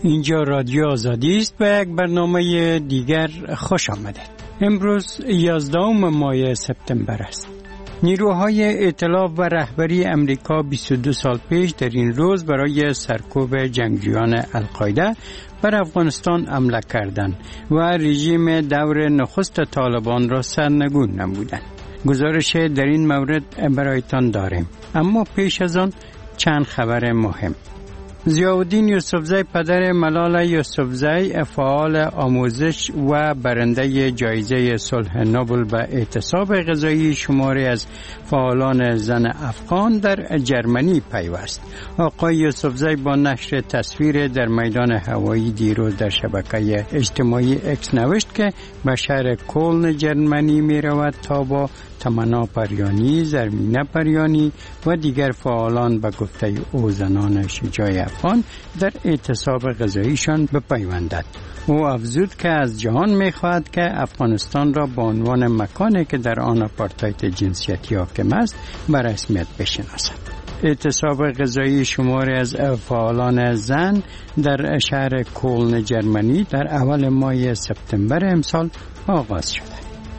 اینجا رادیو آزادی است و یک برنامه دیگر خوش آمدید. امروز 11 ماه سپتامبر است. نیروهای ائتلاف و رهبری امریکا 22 سال پیش در این روز برای سرکوب جنگجویان القاعده بر افغانستان حمله کردند و رژیم دور نخست طالبان را سرنگون نمودند. گزارش در این مورد برایتان داریم، اما پیش از آن چند خبر مهم. ضیاءالدین یوسفزی پدر ملال یوسفزی فعال آموزش و برنده جایزه صلح نوبل به اعتصاب غذایی شماری از فعالان زن افغان در جرمنی پیوست. آقای یوسفزی با نشر تصویر در میدان هوایی دیروز در شبکه اجتماعی اکس نوشت که به شهر کلن جرمنی می رود تا با تمنا پریانی، زرمینه پریانی و دیگر فعالان به گفته او زنان شجاع افغان در اعتصاب غذاییشان بپیوندد. او افزود که از جهان می‌خواهد که افغانستان را به عنوان مکانی که در آن آپارتاید جنسیتی حاکم است به رسمیت بشناسد. اعتصاب غذایی شماری از فعالان زن در شهر کلن جرمنی در اول ماه سپتامبر امسال آغاز شده.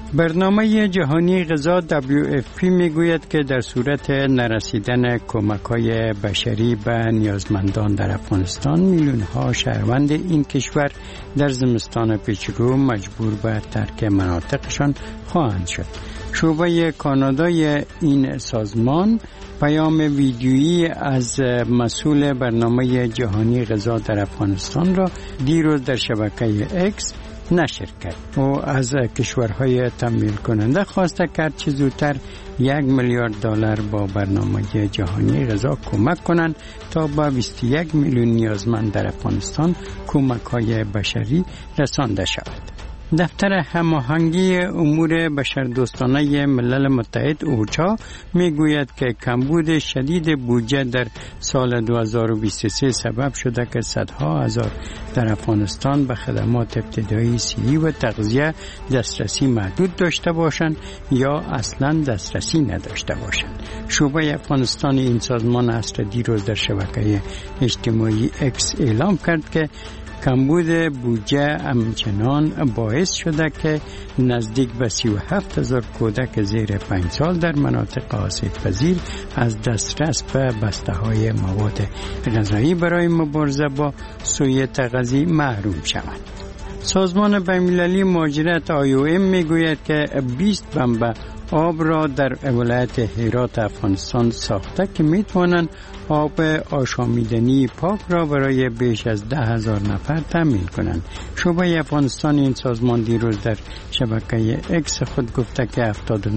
برنامه جهانی غذا WFP میگوید که در صورت نرسیدن کمک‌های بشری به نیازمندان در افغانستان میلیون‌ها شهروند این کشور در زمستان پیچ‌رو مجبور به ترک مناطقشان خواهند شد. شعبه کانادای این سازمان پیام ویدیویی از مسئول برنامه جهانی غذا در افغانستان را دیروز در شبکه اکس نشر کرد. او از کشورهای تمویل کننده خواسته کرد چه زودتر $1 میلیارد با برنامه جهانی غذا کمک کنند تا به 21 میلیون نیازمند در افغانستان کمک‌های بشری رسانده شود. دفتر هماهنگی امور بشردوستانه ملل متحد اوچا میگوید که کمبود شدید بودجه در سال 2023 سبب شده که صدها هزار در افغانستان به خدمات ابتدایی صحی و تغذیه دسترسی محدود داشته باشند یا اصلا دسترسی نداشته باشند. شعبه افغانستان این سازمان عصر دیروز در شبکه اجتماعی اکس اعلام کرد که کمبود بودجه همچنان باعث شده که نزدیک به 37,000 کودک زیر 5 سال در مناطق آسیب‌پذیر از دسترس به بسته‌های مواد غذایی برای مبارزه با سوء تغذیه محروم شوند. سازمان بین‌المللی مهاجرت IOM میگوید که 20 بمب آب را در ولایت هرات افغانستان ساخته که میتوانند آب آشامیدنی پاک را برای بیش از 10,000 نفر تامین کنند. شعبه افغانستان این سازمان دیروز در شبکه اکس خود گفته که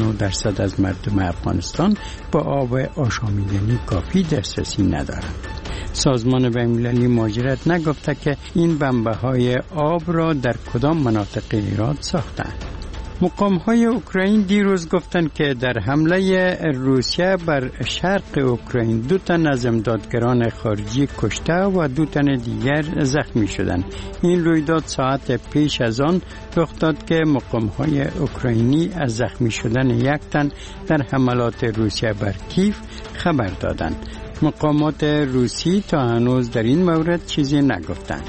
79% از مردم افغانستان با آب آشامیدنی کافی دسترسی ندارند. سازمان بین‌المللی مهاجرت نگفته که این بمب‌های آب را در کدام مناطق هرات ساختند. مقام‌های اوکراین دیروز گفتند که در حمله روسیه بر شرق اوکراین 2 تن از امدادگران خارجی کشته و 2 تن دیگر زخمی شدند. این رویداد ساعت پیش از آن رخ داد که مقام‌های اوکراینی از زخمی شدن 1 تن در حملات روسیه بر کیف خبر دادند. مقامات روسی تا هنوز در این مورد چیزی نگفتند.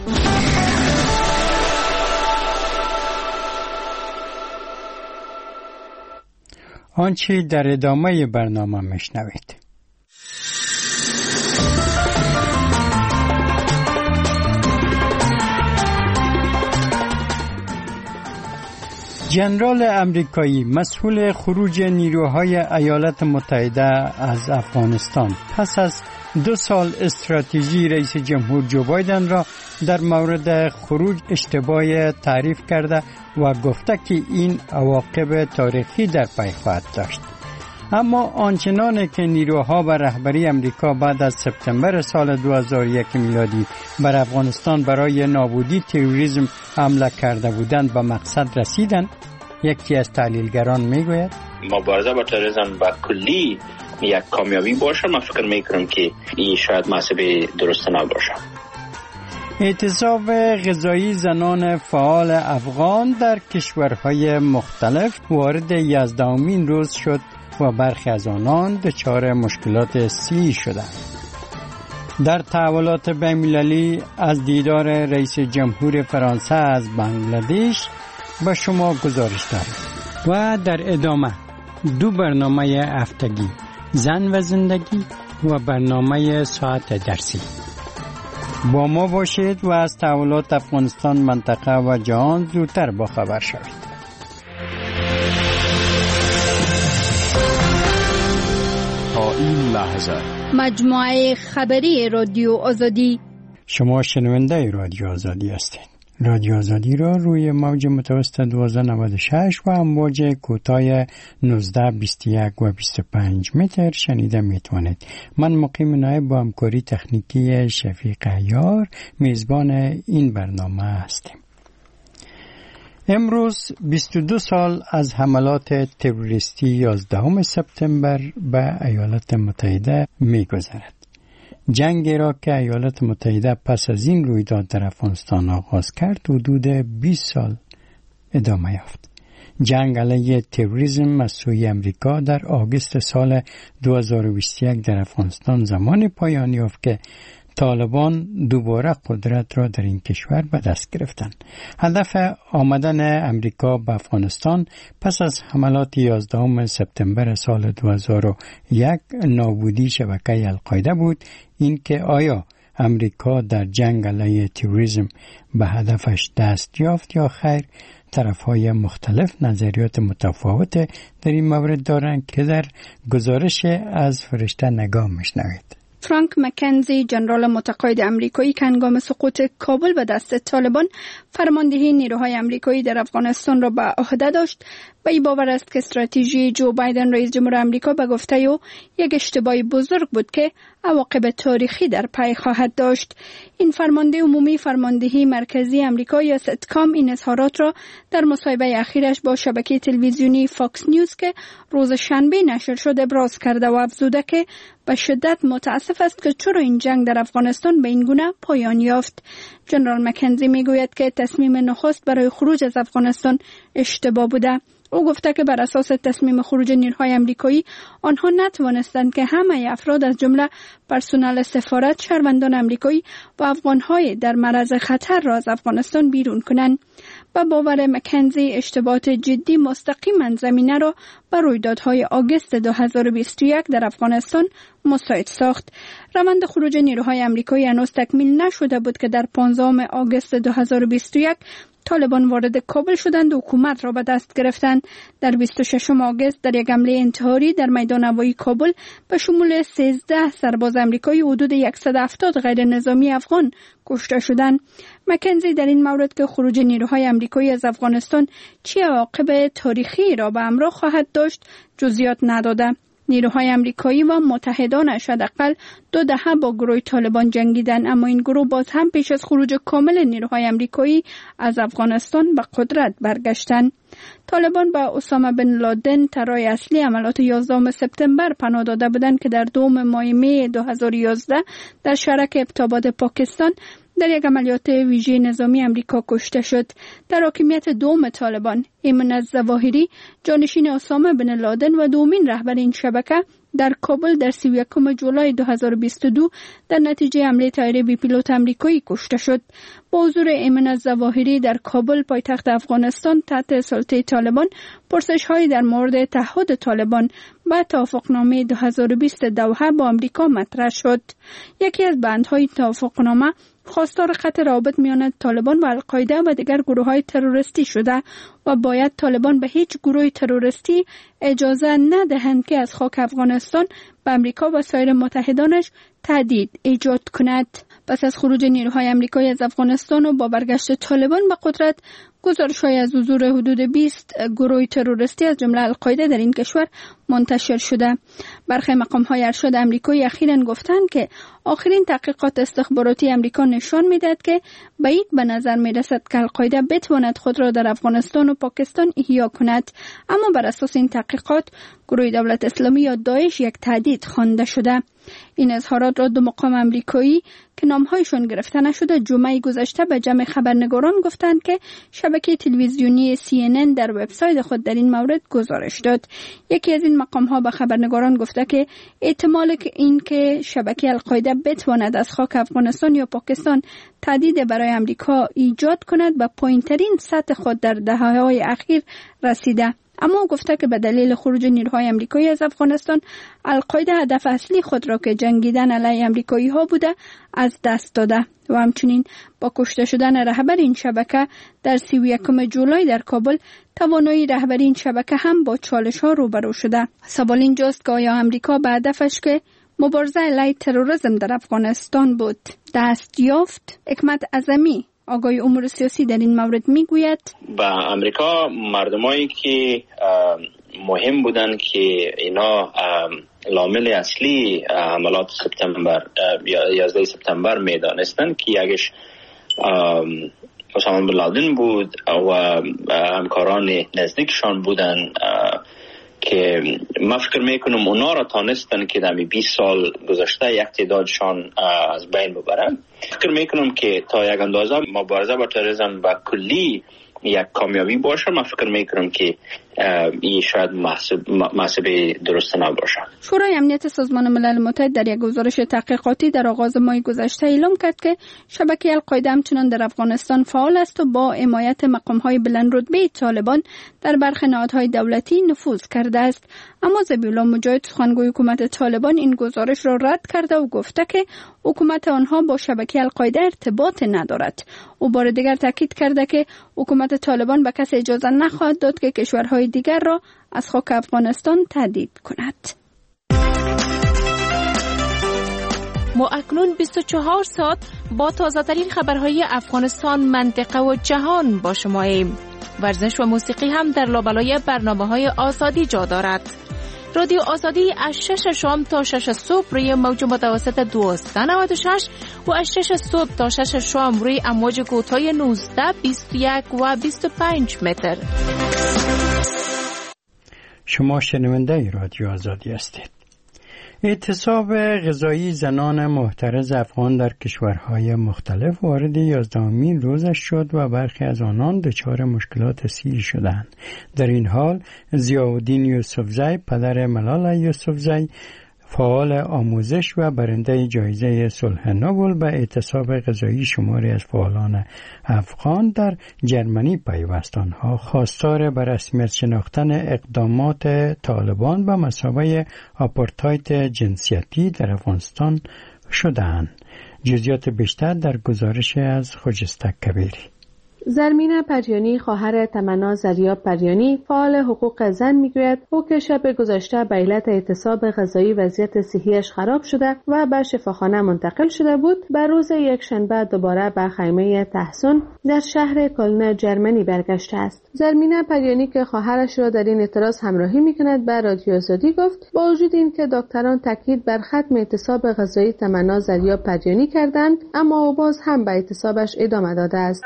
آنچه در ادامه برنامه میشنوید. جنرال امریکایی مسئول خروج نیروهای ایالات متحده از افغانستان پس از 2 سال استراتژی رئیس جمهور جو بایدن را در مورد خروج اشتباه تعریف کرده و گفته که این عواقب تاریخی در پی خواهد داشت. اما آنچنان که نیروها و رهبری امریکا بعد از سپتامبر سال 2001 میلادی بر افغانستان برای نابودی تروریسم حمله کرده بودند به مقصد رسیدند، یکی از تحلیلگران میگوید مبارزه با تروریسم با کلی یک کامیابی باشه. من فکر میکنم که این شاید محسوب درست نباشه. اعتصاب غذایی زنان فعال افغان در کشورهای مختلف وارد 11مین روز شد و برخی از آنان دچار مشکلات صحی شدند. در تحولات بین‌المللی از دیدار رئیس جمهور فرانسه از بنگلادش به شما گزارش داریم و در ادامه 2 برنامه هفتگی زن و زندگی و برنامه ساعت درسی. با ما باشید و از تحولات افغانستان، منطقه و جهان زودتر باخبر شوید. تا این لحظه مجموعه خبری رادیو آزادی. شما شنونده رادیو آزادی هستید. رادیو آزادی را روی موج متوسط 1296 و امواج کوتاه 19, 21 و 25 متر شنیده میتوانید. من مقیم نایب با همکاری تکنیکی شفیق عیار میزبان این برنامه هستیم. امروز 22 سال از حملات تروریستی 11 سپتامبر به ایالات متحده میگذرد. جنگی را که ایالات متحده پس از این رویداد در افغانستان آغاز کرد حدود 20 سال ادامه یافت. جنگ علیه تروریسم از سوی امریکا در آگوست سال 2021 در افغانستان زمان پایان یافت که طالبان دوباره قدرت را در این کشور به دست گرفتند. هدف آمدن امریکا به افغانستان پس از حملات 11 سپتامبر سال 2001 نابودی شبکه القاعده بود. این که آیا امریکا در جنگ علیه تروریسم به هدفش دست یافت یا خیر، طرف‌های مختلف نظریات متفاوت در این مورد دارند که در گزارش از فرشته نگاه می‌شنوید. فرانک مکنزی، ژنرال متقاعد آمریکایی که هنگام سقوط کابل به دست طالبان فرماندهی نیروهای آمریکایی در افغانستان را به عهده داشت، به این باور است که استراتژی جو بایدن رئیس جمهور آمریکا به گفته او یک اشتباه بزرگ بود که عواقب تاریخی در پی خواهد داشت. این فرمانده عمومی فرماندهی مرکزی آمریکا یا ستکام این اظهارات را در مصاحبه اخیرش با شبکه تلویزیونی فاکس نیوز که روز شنبه نشر شد ابراز کرده و افزوده که به شدت متاسف است که چرا این جنگ در افغانستان به این گونه پایان یافت. ژنرال مکنزی میگوید که تصمیم نخست برای خروج از افغانستان اشتباه بوده. او گفته که بر اساس تصمیم خروج نیروهای آمریکایی آنها نتوانستند که همه افراد از جمله پرسنل سفارت، شهروندان آمریکایی و افغانهای در معرض خطر را از افغانستان بیرون کنند. با باور مکنزی اشتباهات جدی مستقیما زمینه را بر رویدادهای آگوست 2021 در افغانستان مساعد ساخت. روند خروج نیروهای آمریکایی هنوز تکمیل نشده بود که در 15 آگوست 2021 طالبان وارد کابل شدند و حکومت را به دست گرفتند. در 26 آگوست در یک حمله انتحاری در میدان هوایی کابل به شمول 13 سرباز آمریکایی حدود 170 غیر نظامی افغان کشته شدند. مکنزی در این مورد که خروج نیروهای آمریکایی از افغانستان چه عواقب تاریخی را به همراه خواهد داشت جزئیات نداده. نیروهای آمریکایی و متحدانش حداقل 2 دهه با گروه طالبان جنگیدند، اما این گروه باز هم پیش از خروج کامل نیروهای آمریکایی از افغانستان به قدرت برگشتند. طالبان با اسامه بن لادن طرح اصلی عملیات 11 سپتامبر پناه داده بودند که در 2 ماه می 2011 در شهر ابتاباد پاکستان در یک عملیات ویژه نظامی آمریکا کشته شد. در حاکمیت دوم طالبان، ایمن الظواهری جانشین اسامه بن لادن و دومین رهبر این شبکه در کابل در 31 جولای 2022 در نتیجه حمله طیاره بی پیلوت آمریکایی کشته شد. با حضور ایمن الظواهری در کابل پایتخت افغانستان تحت سلطه طالبان، پرسش‌هایی در مورد تعهد طالبان با توافقنامه 2020 دوحه با آمریکا مطرح شد. یکی از بندهای توافقنامه خواستار قطع روابط میان طالبان و القاعده و دیگر گروه‌های تروریستی شده و باید طالبان به هیچ گروه تروریستی اجازه ندهند که از خاک افغانستان به آمریکا و سایر متحدانش تهدید ایجاد کند. پس از خروج نیروهای آمریکایی از افغانستان و با برگشت طالبان به قدرت، گزارش‌های از حضور حدود 20 گروه تروریستی از جمله القاعده در این کشور منتشر شده. برخی مقام‌های ارشد آمریکایی اخیراً گفتند که آخرین تحقیقات استخباراتی آمریکا نشان می‌دهد که بعید به نظر می‌رسد که القاعده بتواند خود را در افغانستان و پاکستان احیا کند، اما بر اساس این تحقیقات گروه دولت اسلامی یا داعش یک تهدید خوانده شده. این اظهارات را 2 مقام آمریکایی که نام‌هایشان گرفته نشده جمعه گذشته به جمع خبرنگاران گفتند که شبکه شبکه تلویزیونی CNN در وبسایت خود در این مورد گزارش داد. یکی از این مقام‌ها به خبرنگاران گفته که احتمال این که شبکه القاعده بتواند از خاک افغانستان یا پاکستان تهدید برای امریکا ایجاد کند به پایین‌ترین سطح خود در دهه‌های اخیر رسیده. اما گفته که به دلیل خروج نیروهای امریکایی از افغانستان، القاعده هدف اصلی خود را که جنگیدن علیه امریکایی ها بوده از دست داده و همچنین با کشته شدن رهبر این شبکه در 31 جولای در کابل، توانایی رهبری این شبکه هم با چالش ها روبرو شده. سوال اینجاست که آیا امریکا به هدفش که مبارزه علیه تروریسم در افغانستان بود دست یافت؟ حکمت اعظمی آقای امور سیاسی در این مورد میگوید با امریکا مردمایی که مهم بودن که اینا لامل اصلی حملات سپتامبر 11 سپتامبر میدانستن که یکیش اسامه بن لادن بود و همکاران نزدیکشان بودن که من فکر میکنم اونا را تانستن که در 20 سال گذشته یک تعدادشان از بین ببرن. فکر میکنم که تا یک اندازه مبارزه با تروریسم با کلی یک کامیابی باشه. من فکر میکنم که این شاید محسوب درست نباشه. شورای امنیت سازمان ملل متحد در یک گزارش تحقیقاتی در آغاز ماه گذشته اعلام کرد که شبکه القاعده همچنان در افغانستان فعال است و با حمایت مقام‌های بلندرتبه طالبان در برخی نهادهای دولتی نفوذ کرده است. اما ذبیح الله مجاهد، سخنگوی حکومت طالبان، این گزارش را رد کرده و گفته که حکومت آنها با شبکه القاعده ارتباط ندارد. او بار دیگر تاکید کرده که حکومت طالبان به کسی اجازه نخواهد داد که کشورهای دیگر را از خاک افغانستان تهدید کند. ما اکنون 24 ساعت با تازه‌ترین خبرهای افغانستان، منطقه و جهان با شماییم. ورزش و موسیقی هم در لابلای برنامه‌های آزادی جا دارد. رادیو آزادی از 6 شام تا 6 صبح روی موج متوسط 1296 و از 6 صبح تا 6 شام روی امواج کوتاه 19، 21 و 25 متر. شما شنونده رادیو آزادی هستید. اعتصاب غذایی زنان محترز افغان در کشورهای مختلف وارد 11مین روزش شد و برخی از آنان دچار مشکلات سیری شدند. در این حال ضیاءالدین یوسفزی، پدر ملال یوسفزی، فعال آموزش و برنده جایزه صلح نوبل، به اعتصاب غذایی شماری از فعالان افغان در جرمنی پیوست. آنها خواستار به رسمیت شناختن اقدامات طالبان به مثابه آپارتاید جنسیتی در افغانستان شدند. جزئیات بیشتر در گزارش از خجسته کبیری. زرمینه پریانی، خواهر تمنا زریاب پریانی، فعال حقوق زن، میگوید او که شب گذشته به علت اعتصاب غذایی وضعیت صحیش خراب شده و به شفاخانه منتقل شده بود، به روز یکشنبه دوباره به خیمه تحسن در شهر کلن جرمنی برگشته است. زرمینه پریانی که خواهرش را در این اعتراض همراهی میکند به رادیو آزادی گفت با وجود این که دکتران تاکید بر ختم اعتصاب غذایی تمنا زریاب پریانی کردند، اما او باز هم به اعتصابش ادامه داده است.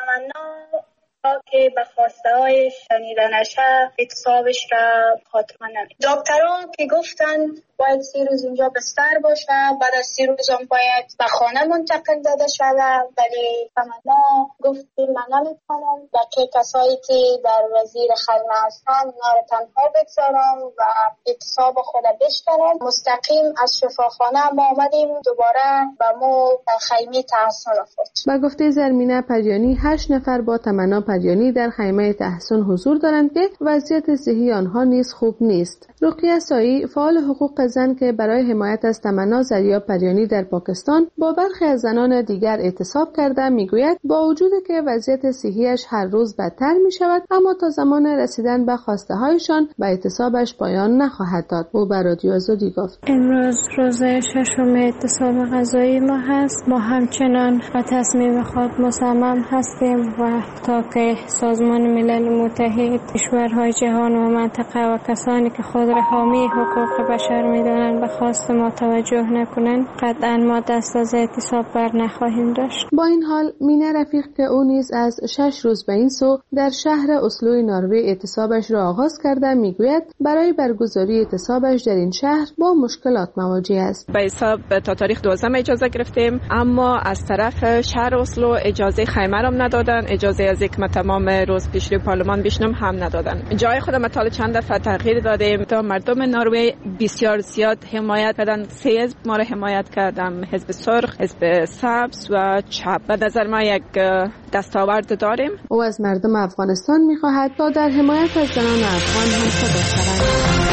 که به خواسته های شنیده نشه اعتصابش را خاتمه نمید. دکتران که گفتن باید 30 روز اینجا بستر باشه، بعد از 30 روز هم باید به خانه منتقل داده شده، ولی تمنا گفت که من نمیتونم بقیه کسایی که در وزیر خدمه هستن اونا رو تنها بگذارم و اعتصاب خود بشکنم. مستقیم از شفاخانه ما آمدیم دوباره به مو خیمه تحسن رفت. با گفته زرمینه پریانی 8 نفر با تمنا پریانی در خیمه تحسن حضور دارند که وضعیت صحی آنها نیز خوب نیست. رقیه سایی، فعال حقوق زن که برای حمایت از تمنا زریاب پریانی در پاکستان با برخی از زنان دیگر اعتصاب کرده، میگوید با وجود که وضعیت صحیش هر روز بدتر می شود، اما تا زمان رسیدن به خواسته هایشان به اعتصابش پایان نخواهد داد. او به رادیو آزادی گفت امروز روز 6 اعتصاب غذایی ما هست. ما همچنان به تصمیم خود مصمم هستیم و تا که سازمان ملل متحد، کشورهای جهان و منطقه و کسانی که خود را حامی حقوق بشر می‌دانند به خواست ما توجه نکنند، قطعا ما دست از اعتصاب بر نخواهیم داشت. با این حال مینه رفیق که او نیز از 6 روز به این سو در شهر اسلو نروژ اعتصابش را آغاز کرده، میگوید برای برگزاری اعتصابش در این شهر با مشکلات مواجه است. به حساب تا تاریخ 12 اجازه گرفتیم، اما از طرف شهر اسلو اجازه خیمه را ندادن، اجازه از یک تمام روز پیش روی پارلمان بشینم هم ندادن. جای خودم تا چند دفعه تغییر دادیم تا مردم نروژ بسیار زیاد حمایت کردن. 3 حزب ما را حمایت کردم، حزب سرخ، حزب سبز و چپ. به نظر ما یک دستاورد داریم. او از مردم افغانستان می‌خواهد تا در حمایت از زنان افغان هم صدا شوند.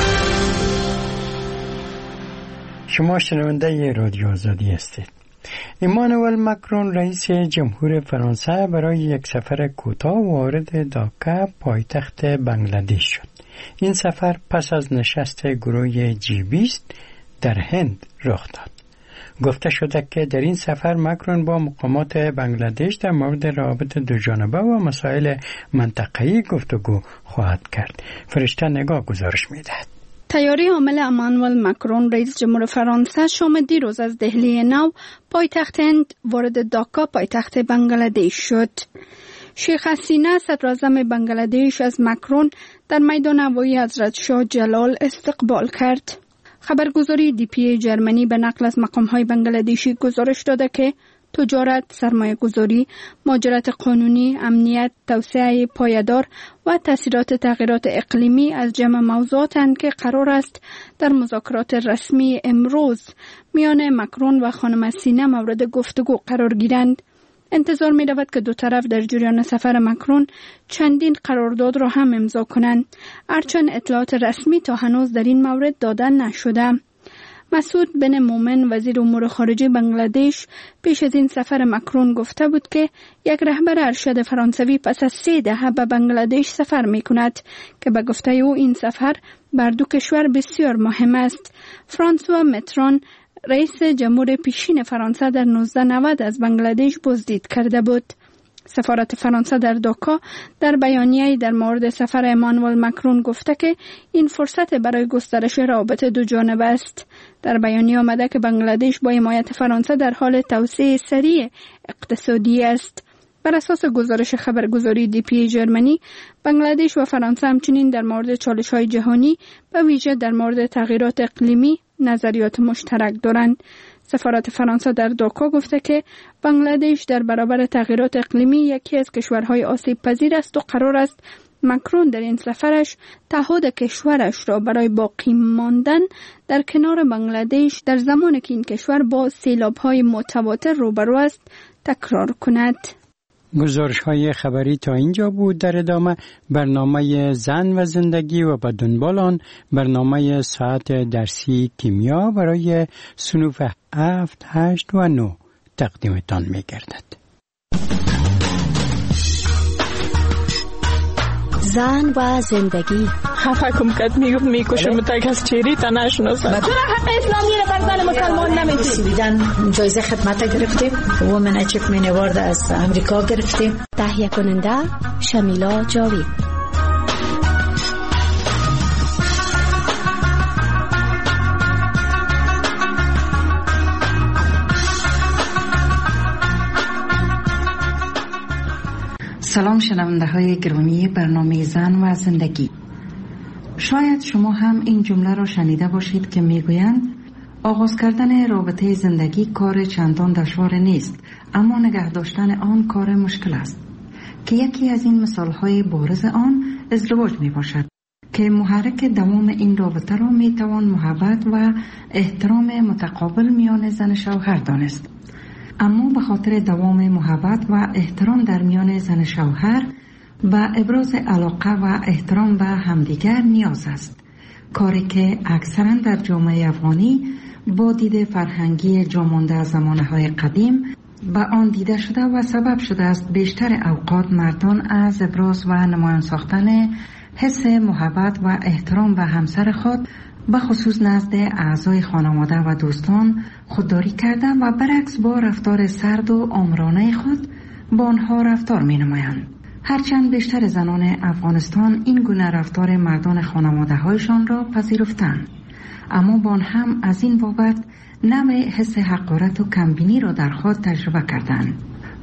شما شنونده رادیو آزادی هستید. ایمانوئل ماکرون رئیس جمهور فرانسه برای یک سفر کوتاه وارد داکا پایتخت بنگلادش شد. این سفر پس از نشست گروه G20 در هند رخ داد. گفته شده که در این سفر ماکرون با مقامات بنگلادش در مورد روابط دوجانبه و مسائل منطقه‌ای گفتگو خواهد کرد. فرشته نگاه گزارش می‌دهد. تیاری عامل ایمانوئل ماکرون رئیس جمهور فرانسه شام دیروز از دهلی نو پایتخت هند وارد داکا پایتخت بنگلادش شد. شیخ حسینه صدراعظم بنگلادش از ماکرون در میدان هوایی حضرت شاه جلال استقبال کرد. خبرگزاری DPA جرمنی به نقل از مقام‌های بنگلادشی گزارش داده که تجارت، سرمایه‌گذاری، مهاجرت قانونی، امنیت، توسعه پایدار و تاثیرات تغییرات اقلیمی از جمع موضوعاتند که قرار است در مذاکرات رسمی امروز میان ماکرون و خانم حسینه مورد گفتگو قرار گیرند. انتظار می رود که دو طرف در جریان سفر ماکرون چندین قرارداد را هم امضا کنند، هرچند اطلاعات رسمی تا هنوز در این مورد داده نشده. مسعود بن مومن وزیر امور خارجه بنگلادش پیش از این سفر ماکرون گفته بود که یک رهبر ارشد فرانسوی پس از 3 دهه به بنگلادش سفر می کند که به گفته او این سفر بر دو کشور بسیار مهم است. فرانسوا متران رئیس جمهور پیشین فرانسه در 1990 از بنگلادش بازدید کرده بود. سفارت فرانسه در داکا در بیانیه‌ای در مورد سفر ایمانوئل ماکرون گفته که این فرصت برای گسترش روابط دو جانبه است. در بیانیه آمده که بنگلادش با حمایت فرانسه در حال توسعه سریع اقتصادی است. بر اساس گزارش خبرگزاری DPA جرمنی، بنگلادش و فرانسه همچنین در مورد چالش‌های جهانی و ویژه در مورد تغییرات اقلیمی نظریات مشترک دارند. سفارت فرانسه در داکا گفته که بنگلادش در برابر تغییرات اقلیمی یکی از کشورهای آسیب پذیر است و قرار است ماکرون در این سفرش تعهد کشورش را برای باقی ماندن در کنار بنگلادش در زمانی که این کشور با سیلاب‌های متواتر روبرو است تکرار کند. گزارش های خبری تا اینجا بود. در ادامه برنامه زن و زندگی و به دنبال آن برنامه ساعت درسی کیمیا برای صنوف 7، 8 و 9 تقدیمتان می گردد. زن و زندگی. حکم کرد میکشم تا کس چیری تا نشناسم. چرا حق اسلامی را بر زن مسلمان نمیدید؟ دیدن جایزه خدمت گرفتیم. وومن اچیومنت اوارد از امریکا گرفتیم. تهیه کننده شمیلا جاوید. سلام شنونده های گرامی برنامه زن و زندگی. شاید شما هم این جمله را شنیده باشید که میگویند آغاز کردن رابطه زندگی کار چندان دشوار نیست، اما نگه داشتن آن کار مشکل است. که یکی از این مثال های بارز آن ازدواج می باشد که محرک دوام این رابطه را می توان محبت و احترام متقابل میان زن شوهر دانست. اما به خاطر دوام محبت و احترام در میان زن شوهر و ابراز علاقه و احترام به همدیگر نیاز است، کاری که اکثرا در جامعه افغانی با دید فرهنگی جامانده از زمانه‌های قدیم به آن دیده شده و سبب شده است بیشتر اوقات مردان از ابراز و نمایان ساختن حس محبت و احترام به همسر خود به خصوص نزد اعضای خانواده و دوستان خودداری کردن و برعکس با رفتار سرد و آمرانه خود با آنها رفتار می نمایند. هرچند بیشتر زنان افغانستان این گونه رفتار مردان خانواده هایشان را پذیرفتند، اما با آن هم از این بابت نوع حس حقارت و کمبینی را در خود تجربه کردند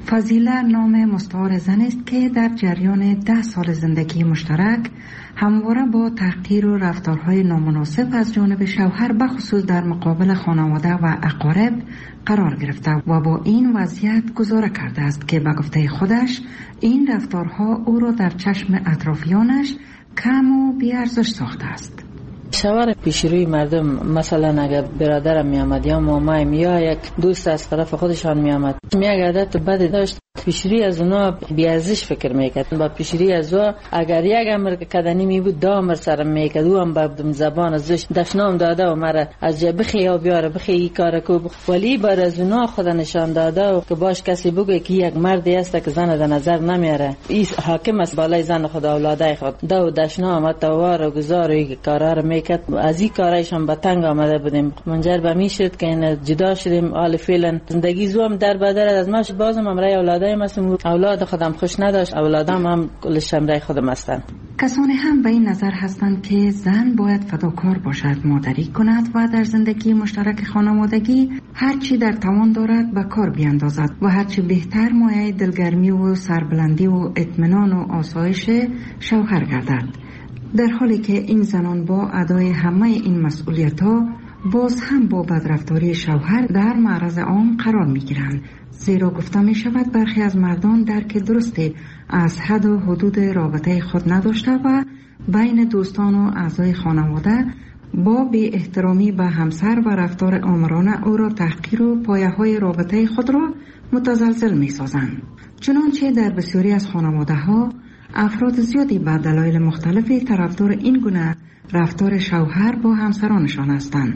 فضیله نام مستعار زن است که در جریان 10 سال زندگی مشترک همواره با تحقیر و رفتارهای نامناسب از جانب شوهر بخصوص در مقابل خانواده و اقارب قرار گرفته و با این وضعیت گزاره کرده است که به گفته خودش این رفتارها او را در چشم اطرافیانش کم و بی‌ارزش ساخته است. شوهر پیشروی مردم، مثلا اگر برادرم می آمد یا مامایم یا یک دوست از طرف خودشان می آمد، یک عادت بدی داشت. پیشروی از اونا بی‌ارزش فکر میکرد. با پیشروی از او اگر یک امر کدنی می بود 2 امر سرم میکرد. او هم به زبان ازش دفنام داده و مرا از جای بخی یا بیاره بخی این کار کو، ولی بر از اونا خود نشان داده و که باش کسی بگه که یک مردی است که زن در نظر نمیاره، این حاکم است بالای زن خود اولادای خود. دو دشنام توار و گزار و کارا رو میکرد. از این کارایشان به تنگ آمده بودیم. منجر به می شد که این جدا شدیم. حال فعلا زندگی زوم در بدر از ماش بازم امرای اولادای مسلم اولاد خودم خوش نداشت. اولادم هم کلش امرای خودم هستند. کسانی هم به این نظر هستند که زن باید فداکار باشد، مادری کند و در زندگی مشترک خانوادگی هرچی در توان دارد به کار بیاندازد و هرچی بهتر مایه دلگرمی و سربلندی و اطمینان و آسایش شوهر گردد. در حالی که این زنان با ادای همه این مسئولیت‌ها باز هم با بدرفتاری شوهر در معرض عام قرار می‌گیرند، زیرا گفته می‌شود برخی از مردان درک درستی از حد و حدود رابطه خود نداشته و بین دوستان و اعضای خانواده با بی احترامی به همسر و رفتار آمرانه او را تحقیر و پایه‌های رابطه خود را متزلزل می‌سازند. چنانچه در بسیاری از خانواده‌ها افراد زیادی به دلایل مختلفی طرفدار این گونه رفتار شوهر با همسرانشان هستند.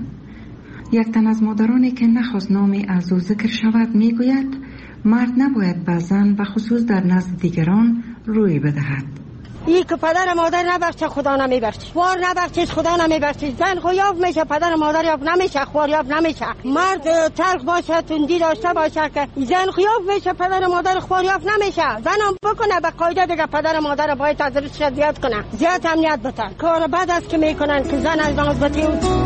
یک تن از مادرانی که نخواست نامی از او ذکر شود میگوید مرد نباید به زن و خصوص در نزد دیگران روی بدهد. این که پدر مادر نبخشه خدا نمیبخشه، خوار نبخشه خدا نمیبخشه. زن خویاب میشه، پدر مادر یاب نمیشه، خوار یاب نمیشه. مرد تلخ باشه، تندی داشته باشه که زن خویاب میشه، پدر مادر خوار یاب نمیشه. زن هم بکنه به قاعده دیگه پدر مادر باید تدریسش زیاد کنه، زیاد امنیت بده. کار بد است که میکنن که زن از نازبتی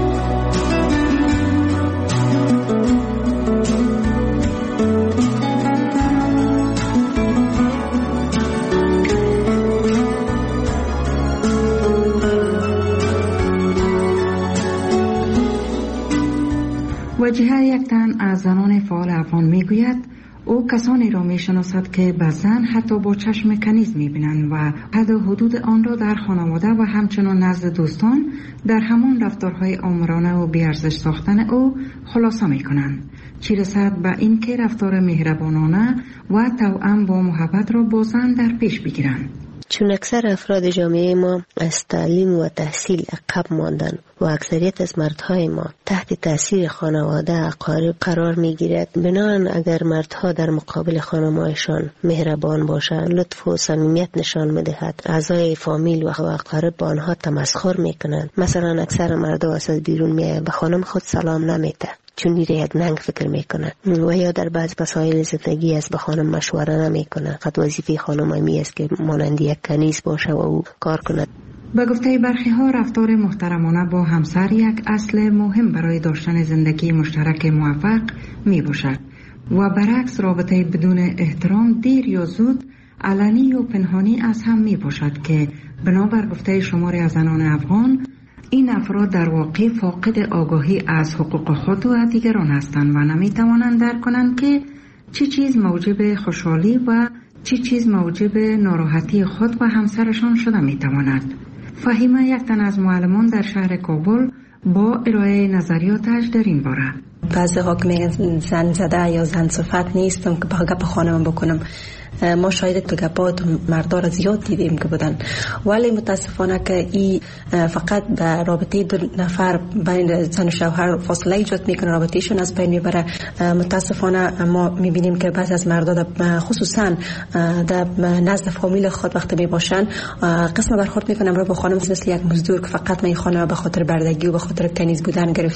وجیه یک تن از زنان فعال افغان میگوید او کسانی را میشناسد که به زن حتی با چشم کنیز میبینند و حد و حدود آن را در خانواده و همچنان نزد دوستان در همان رفتارهای آمرانه و بیارزش ساختن او خلاصه میکنند، چی رسد به این که رفتار مهربانانه و توأم با محبت را با زن در پیش بگیرند. چون اکثر افراد جامعه ما از تعلیم و تحصیل عقب ماندن و اکثریت از مردهای ما تحت تاثیر خانواده اقارب قرار می گیرد، بنابراین اگر مردها در مقابل خانمایشان مهربان باشند، لطف و صمیمیت نشان می‌دهد، اعضای فامیل و اقارب با آنها تمسخر می‌کنند. مثلا اکثر مردها از بیرون میآیند به خانم خود سلام نمی‌ده، چون میره یک ننگ فکر میکنه، و یا در بعض مسائل زندگی از به خانم مشوره نمیکنه. خود وظیفه خانم همی است که مانند یک کنیز باشه و او کار کند. به گفته برخی ها رفتار محترمانه با همسر یک اصل مهم برای داشتن زندگی مشترک موفق می باشد و برعکس رابطه بدون احترام دیر یا زود علنی و پنهانی از هم می باشد که بنابر گفته شماری از زنان افغان این افراد در واقع فاقد آگاهی از حقوق خود و دیگران هستند و نمی توانند درک کنند که چه چیز موجب خوشحالی و چه چیز موجب ناراحتی خود و همسرشان شده می تواند. فهیمه یک تن از معلمان در شهر کابل با ارائه نظریاتش در این باره. بعضی ها که میگن زن زده یا زن صفت نیستم که با گپ خانم بکنم. ما شاید تو گپات مردا را زیاد دیدیم که بودن، ولی متاسفانه که این فقط به رابطه دو نفر بین زن و شوهر فاصله ایجاد میکنه، رابطهشون از بین میبره. متاسفانه ما میبینیم که بعضی از مردا خصوصا در نزد فامیل خود وقتی میباشن قسم برخورد میکنن رو با خانم مثل یک مزدور که فقط ما این خانم به خاطر بردگی و به خاطر کنیز بودن گرفتیم.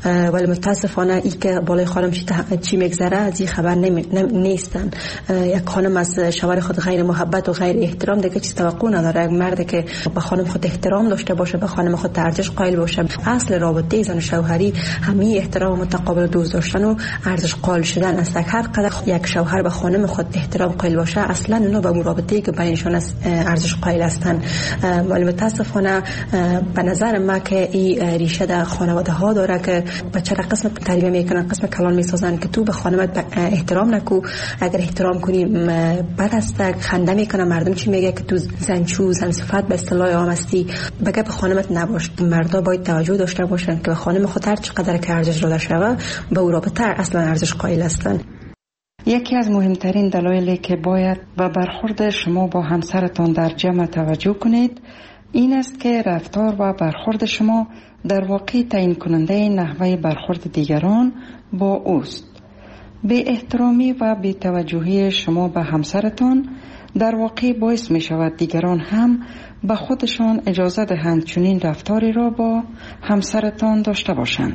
ولی متاسفانه ای که بالای خانم چی میگذره از این خبر نیستن. یک خانم از شوهر خود غیر محبت و غیر احترام دیگه چیز توقع نداره. یک مرد که به خانم خود احترام داشته باشه، به خانم خود ارزش قائل باشه، اصل رابطه زن و شوهری همین احترام متقابل و دوست داشتن و ارزش قائل شدن است. هر قدر یک شوهر به خانم خود احترام قائل باشه، اصلا اونا به رابطه‌ای که بینشون ارزش قائل هستن. ولی متاسفانه به نظر ما که این ریشه در خانواده ها داره که بچه را قسم تربیت میکنن، قسم کلان میسازن که تو به خانمت احترام نکو، اگر احترام کنی بد است. خنده میکنه مردم چی میگه که تو زنچو زن صفت به اصطلاح عام هستی، بگه به خانمت نباش. مردا باید توجه داشته باشن که به خانم خود هر چقدر که ارزش داده شوه به او رابطه اصلا ارزش قائل هستن. یکی از مهمترین دلایلی که باید به برخورد شما با همسرتان در جمع توجه کنید این است که رفتار و برخورد شما در واقع تعیین کننده نحوه برخورد دیگران با اوست. بی احترامی و بی توجهی شما به همسرتان در واقع باعث می شود دیگران هم به خودشان اجازه دهند چنین رفتاری را با همسرتان داشته باشند.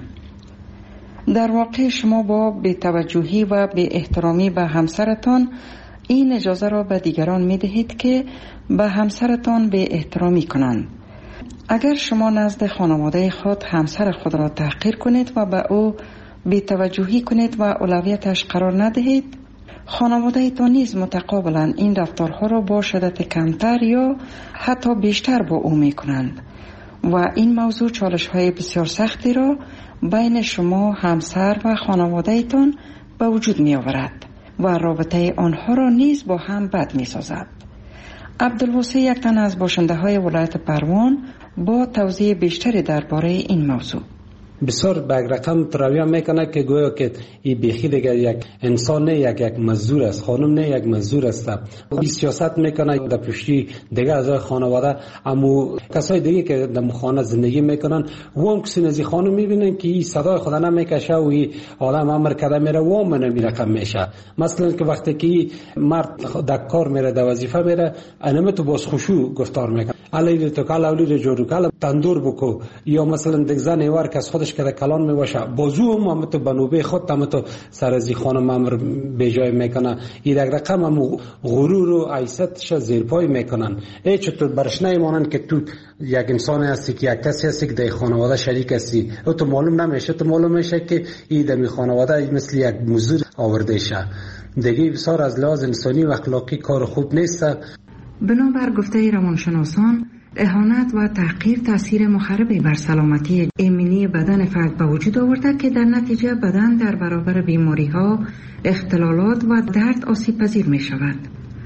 در واقع شما با بی‌توجهی و بی احترامی به همسرتان این اجازه را به دیگران می دهید که به همسرتان بی احترامی کنند. اگر شما نزد خانواده خود همسر خود را تحقیر کنید و به او بی‌توجهی کنید و اولویتش قرار ندهید، خانواده تان نیز متقابلا این رفتارها را با شدت کمتر یا حتی بیشتر با او می کنند و این موضوع چالش های بسیار سختی را بین شما همسر و خانواده تان به وجود می آورد و رابطه آنها را نیز با هم بد می سازد. عبدالواسع یک تن از باشنده های ولایت پروان با توضیح بیشتری درباره این موضوع. بسیار به رقم ترویه میکنه که گویا که این بیخی دیگه یک انسان نه، یک مزدور است، خانم نه یک مزدور است. این سیاست میکنه در پشتی دیگه از خانواده، اما کسای دیگه که در خانه زندگی میکنن و هم کسی نزی خانم میبینن که این صدای خدا نمیکشه و این عالم امر کرده میره و هم نمی رقم میشه. مثلا که وقتی که مرد در کار میره در وظیفه میره انمه تو باز خوشو گفتار میکنه علی تو کالا ولی جورو کالا تندور بکو، یا مثلا دیگه زن ایوار که از خودش که کلان میباشه بازو هم تو بنوبه خود هم تو سرزی خانم امر به جای میکنه. این رقم هم غرور و عیستش زیر پای میکنن. ای چطور برش نمیمانن که تو یک انسان هستی که یک کسی هستی که در خانواده شریک هستی، او تو معلوم نمیشه، تو معلوم میشه که این در خانواده مثل یک مزدور آورده شه. دیگه بسیار از لحاظ انسانی و اخلاقی کار خوب نیست. بنابر گفته روانشناسان، اهانت و تحقیر تاثیر مخربی بر سلامتی ایمنی بدن فرد به وجود آورده که در نتیجه بدن در برابر بیماری‌ها، اختلالات و درد آسیب پذیر می شود.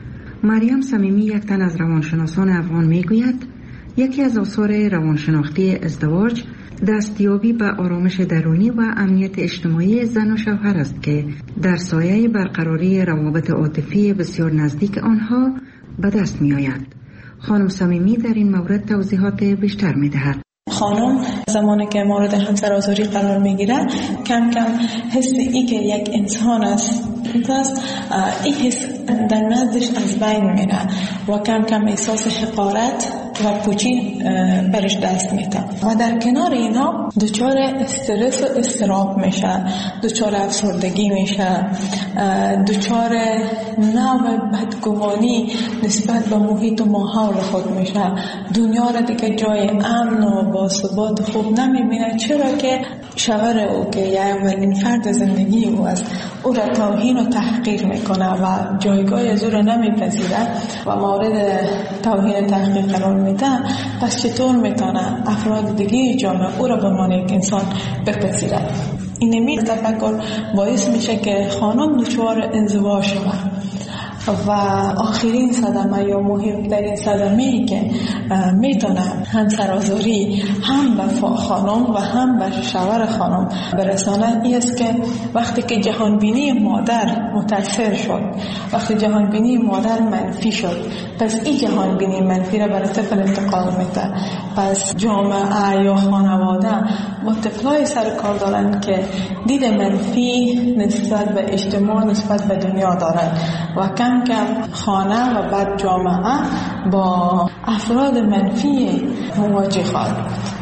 مریم صمیمی یک تن از روانشناسان افغان می گوید یکی از آثار روانشناختی ازدواج دستیابی به آرامش درونی و امنیت اجتماعی زن و شوهر است که در سایه برقراری روابط عاطفی بسیار نزدیک آنها به دست می آید. خانم صمیمی در این مورد توضیحات بیشتر می دهد. خانم زمانی که مورد همسرآزاری قرار می گیره کم کم حس ای که یک انسان است این حس در نزدش از بین میره و کم کم احساس حقارت و پوچی برش دست میده و در کنار اینا دچار استرس و اضطراب میشه، دچار افسردگی میشه، دچار نوع بدگمانی نسبت به محیط و ماحول خود میشه. دنیا را دیگه جای امن و باثبات خوب نمیبینه، چرا که شوهر او که یه اولین فرد زندگی او است او را توهین و تحقیر میکنه و جایگاه از او را نمیپذیره و مورد توهین و تحقیر قرار میده. پس چطور میتونه افراد دیگه جامعه او را به عنوان یک انسان بپذیره؟ این تفکر باعث میشه که خانم دچار انزوا شود و آخرین صدمه یا مهمترین صدمه‌ای که میتونه همسرآزاری هم به خانم و هم به شوهر خانم برسانه این است که وقتی که جهانبینی مادر متاثر شد، وقتی جهانبینی مادر منفی شد، پس این جهانبینی منفی را برای طفل انتقال میده. پس جامعه یا خانواده با طفلای سر کار دارن که دید منفی نسبت به اجتماع، نسبت به دنیا دارن و کم کم خانه و بعد جامعه با افراد منفی مواجه خواهد.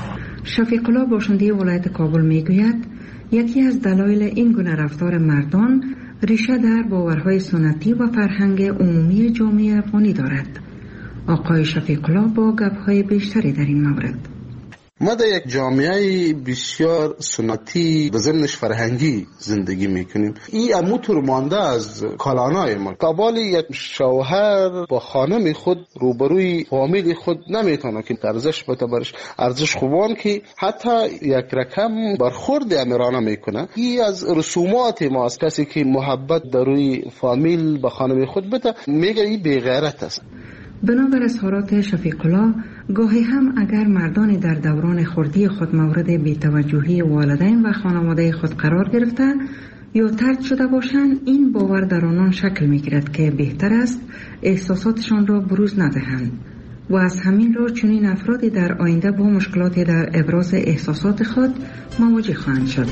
شفیق الله باشنده ولایت کابل میگوید یکی از دلایل این گونه رفتار مردان ریشه در باورهای سنتی و فرهنگ عمومی جامعه افغانی دارد. آقای شفیق الله با گپ‌های بیشتری در این مورد. ما در یک جامعه بسیار سنتی و ضمنش فرهنگی زندگی میکنیم. این اموتور مانده از کالانای ما. قبال یک شوهر با خانم خود روبروی فامیل خود نمیتونه که ارزش بده برش، ارزش خوبان که حتی یک رقم برخورد امیرانه میکنه. این از رسومات ما است. کسی که محبت در روی فامیل با خانم خود بده میگه این بی‌غیرت است. بنابر اظهارات شفیق الله، گاهی هم اگر مردان در دوران خردی خود مورد بی‌توجهی والدین و خانواده خود قرار گرفته یا طرد شده باشند، این باور در آنان شکل می‌گیرد که بهتر است احساساتشان را بروز ندهند و از همین رو چنین افرادی در آینده با مشکلاتی در ابراز احساسات خود مواجه خواهند شد.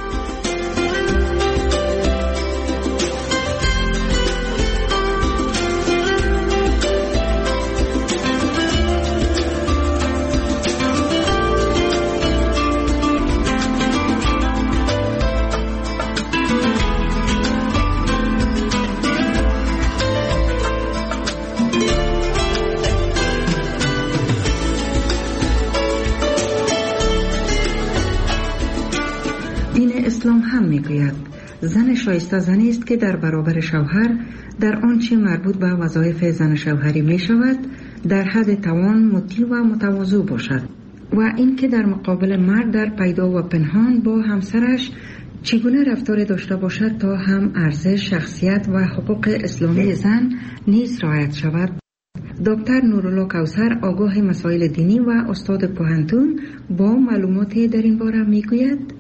اسلام هم میگوید زن شایسته زنی است که در برابر شوهر در آنچه مربوط به وظایف زن شوهری می شود در حد توان مطیع و متواضع باشد و اینکه در مقابل مرد در پیدا و پنهان با همسرش چگونه رفتار داشته باشد تا هم ارزش، شخصیت و حقوق اسلامی زن نیز رعایت شود. دکتر نورالله کوثر آگاه مسائل دینی و استاد پوهنتون با معلوماتی در این باره میگوید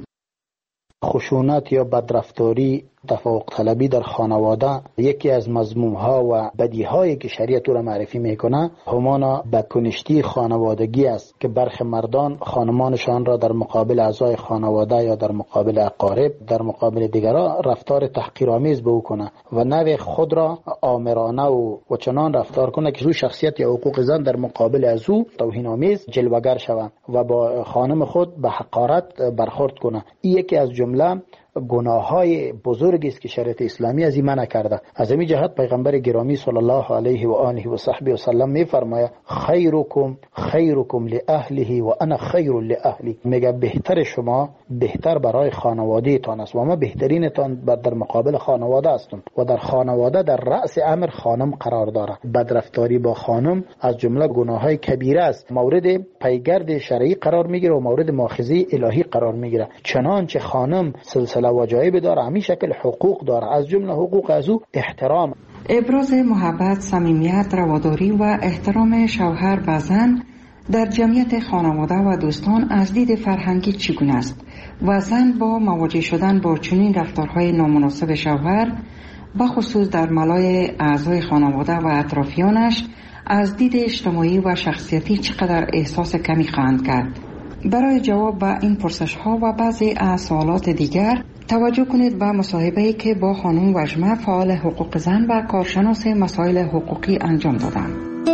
خشونت یا بدرفتاری، تفوق طلبی در خانواده یکی از مذموم‌ها و بدیهایی که شریعت را معرفی میکنه همانا بدکنشتی خانوادگی است که برخی مردان خانمانشان را در مقابل اعضای خانواده یا در مقابل اقارب در مقابل دیگران رفتار تحقیرآمیز به او کنه و نوع خود را آمرانه و چنان رفتار کنه که شخصیت یا حقوق زن در مقابل از او توهین‌آمیز جلوگر شود و با خانم خود به حقارت برخورد کنه. این یکی از جمله گناه‌های بزرگی است که شریعت اسلامی از این منع کرده. از همین جهت پیغمبر گرامی صلی الله علیه و آله و صحبه و سلم می‌فرماید خیرکم لاهله و انا خیر لاهلی. میگه بهتر شما بهتر برای خانواده تان است و ما بهترین تان در مقابل خانواده هستم و در خانواده در رأس امر خانم قرار داره. بدرفتاری با خانم از جمله گناه‌های کبیره است، مورد پیگرد شرعی قرار میگیره و مورد مؤاخذه الهی قرار میگیره. چنانچه خانم سلسله واجب داره، همین شکل حقوق داره، از جمله حقوق از او احترام. ابراز محبت، صمیمیت، رواداری و احترام شوهر به زن در جمعیت خانواده و دوستان از دید فرهنگی چگونه است و زن با مواجه شدن با چنین رفتارهای نامناسب شوهر بخصوص در ملای اعضای خانواده و اطرافیانش از دید اجتماعی و شخصیتی چقدر احساس کمی خواهند کرد؟ برای جواب به این پرسش ها و بعضی از سوالات دیگر توجه کنید به مصاحبه‌ای که با خانم وجمه فعال حقوق زن و کارشناس مسائل حقوقی انجام دادم.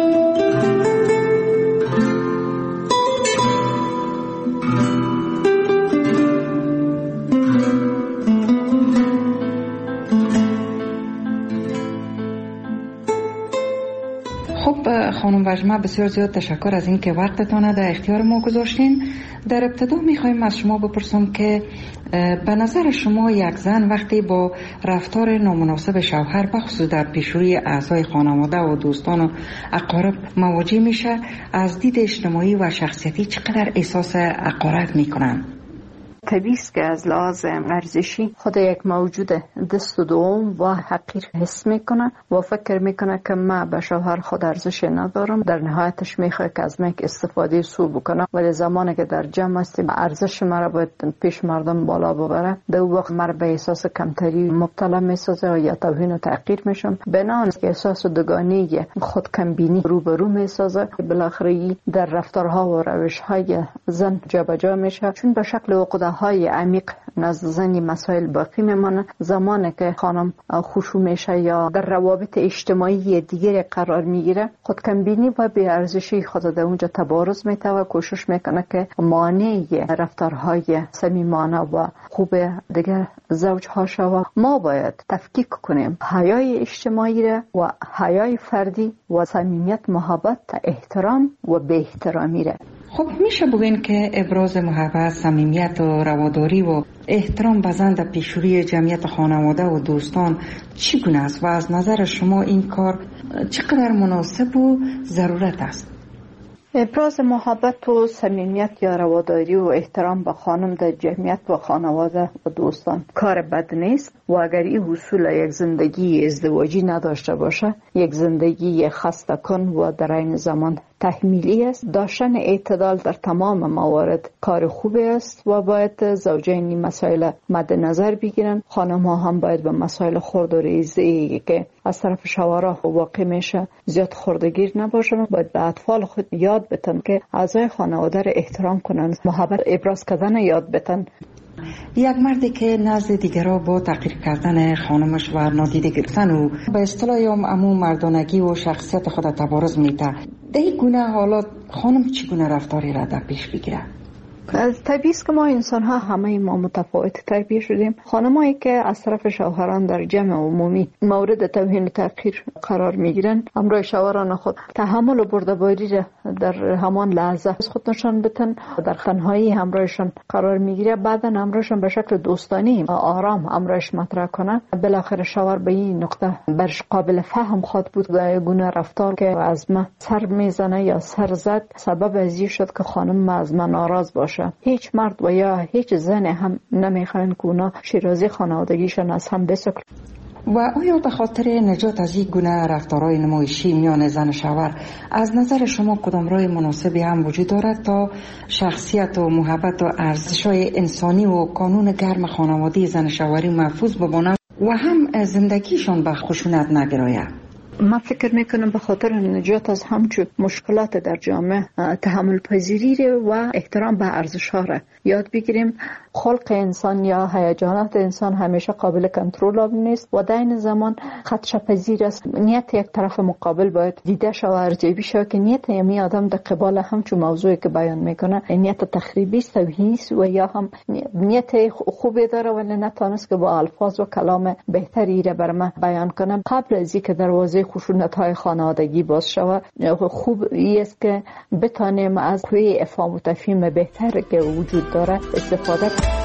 خانم وجمه بسیار زیاد تشکر از این که وقتتان در اختیار ما گذاشتین. در ابتدا میخوایم از شما بپرسم که به نظر شما یک زن وقتی با رفتار نامناسب شوهر بخصوص در پیشروی اعضای خانواده و دوستان و اقارب مواجه میشه از دید اجتماعی و شخصیتی چقدر احساس حقارت میکنن؟ طبیعی است که از لحاظ ارزشی خود یک موجود دست و دوم و حقیر حس میکنه و فکر میکنه که من به شوهر خود ارزش ندارم. در نهایتش میخواد که از من استفاده سو بکنه و در زمانی که در جمع هستیم ارزش مرا باید پیش مردم بالا ببره، در وقت مرا به احساس کمتری مبتلا میسازه و یا توهین و تحقیر میشم. بنان احساس دوگانگی خود کمبینی روبرو میسازه، بالاخره در رفتارها و روشهای زن جابجا میشه، چون به شکل عقده های عمیق نزد زن مسائل باقی میمانه. زمانی که خانم خوشو میشه یا در روابط اجتماعی دیگری قرار میگیره، خود کمبینی و بی ارزشی خود در اونجا تبارز میده و کوشش میکنه که مانع رفتارهای صمیمانه و خوب دیگر زوجها شود. ما باید تفکیک کنیم حیای اجتماعی را و حیای فردی و صمیمیت، محبت، احترام و بی احترامی را. خب میشه بگین که ابراز محبت، صمیمیت و رواداری و احترام به زن در پیشروی جمعیت خانواده و دوستان چگونه است و از نظر شما این کار چقدر مناسب و ضرورت است؟ ابراز محبت و صمیمیت یا رواداری و احترام به خانم در جمعیت و خانواده و دوستان کار بد نیست و اگر این حصول یک زندگی ازدواجی نداشته باشه، یک زندگی خسته کن و در این زمان تحمیلی است. داشتن اعتدال در تمام موارد کار خوبی است و باید زوجین این مسائل مد نظر بگیرن. خانم ها هم باید به مسائل خرد و ریزی که از طرف شوهرها واقع میشه زیاد خردگیر نباشن. باید به اطفال خود یاد بتن که اعضای خانواده را احترام کنن، محبت ابراز کردن یاد بتن. یک مردی که نزد دیگرها با تحقیر کردن خانمش و نادیده گرفتن و به اصطلاح عموم مردانگی و شخصیت خود تبارز میده، در این گونه حالات خانم چگونه رفتاری را در پیش بگیره؟ طبیعی است که ما انسان ها همه ما متفاوت تربیت شدیم. خانمایی که از طرف شوهران در جمع عمومی مورد توهین و تحقیر قرار میگیرن، همراه شوهران خود تحمل و بردباری را در همان لحظه از خود نشان بدن، در تنهایی همراهشان قرار میگیره، بعدا همراهشان به شکل دوستانه آرام همراهش مطرح کنن. بالاخره شوهر به این نقطه برش قابل فهم خواهد بود که گونه رفتار که از ما سر میزنه یا سر زد سبب از این شد که خانم از من ناراض باشه. هیچ مرد و یا هیچ زن هم نمیخواین که اونا شیرازی خانوادگیشان از هم بسکن. و آیا به خاطر نجات از این گونه رفتارهای نمایشی میان زن و شوهر از نظر شما کدام راه مناسبی هم وجود دارد تا شخصیت و محبت و ارزش‌های انسانی و قانون گرم خانوادگی زن و شوهری محفوظ بماند و هم زندگیشان به خشونت نگراید؟ من فکر میکنم به خاطر نجات از همچون مشکلات در جامعه تحمل پذیری و احترام به ارزش ها را یاد بگیریم. خلق انسان یا هیجانات انسان همیشه قابل کنترل نیست و در این زمان خدشه پذیر است. نیت یک طرف مقابل باید دیده شود و ارزیابی شود که نیت یمی آدم در قبال همچون موضوعی که بیان میکنه نیت تخریبی است، توهینی است و یا هم نیت خوبی داره ولی نتونست که با الفاظ و کلام بهتری را بر من بیان کنم. قبل از اینکه دروازه خشونت‌های خانوادگی باز شود، خوب است که بتانیم از قوه افهام و تفهیم بهتر که وجود داره استفاده کنیم.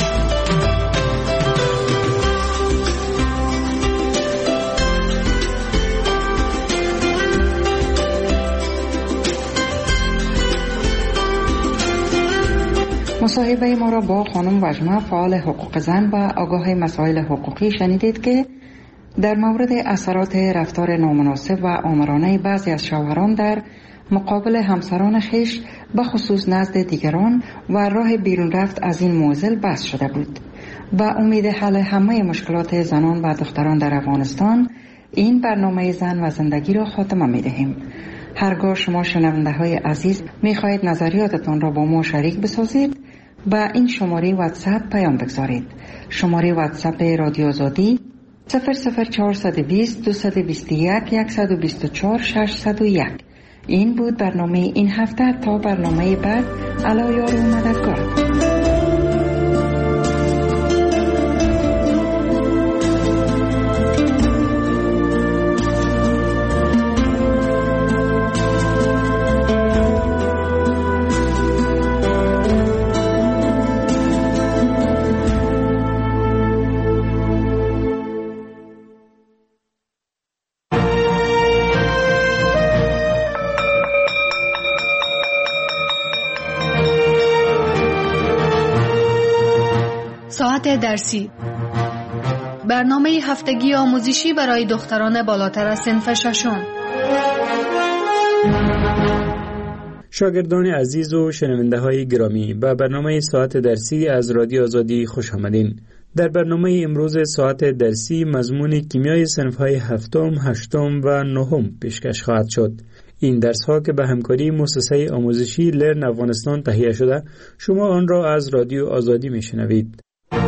مصاحبه ما را با خانم وجمه فعال حقوق زن و آگاه مسائل حقوقی شنیدید که در مورد اثرات رفتار نامناسب و آمرانه بعضی از شوهران در مقابل همسران خیش به خصوص نزد دیگران و راه بیرون رفت از این معضل بحث شده بود. و امید حل همه مشکلات زنان و دختران در افغانستان این برنامه زن و زندگی را خاتمه می دهیم. هرگاه شما شنونده های عزیز می خواهید نظریاتتان را با ما شریک بسازید و این شماره واتساپ پیام بگذارید. شماره واتساپ رادیو آزادی 00420 221 124 601. این بود برنامه این هفته. تا برنامه بعد، علا یار و مددگار. ساعت درسی، برنامه هفتگی آموزشی برای دختران بالاتر از صنف ششم. شاگردان عزیز و شنونده های گرامی، به برنامه ساعت درسی از رادیو آزادی خوش آمدین. در برنامه امروز ساعت درسی مضمون کیمیای صنف های هفتم، هشتم و نهم پیشکش خواهد شد. این درس ها که به همکاری مؤسسه آموزشی لرن افغانستان تهیه شده، شما آن را از رادیو آزادی میشنوید.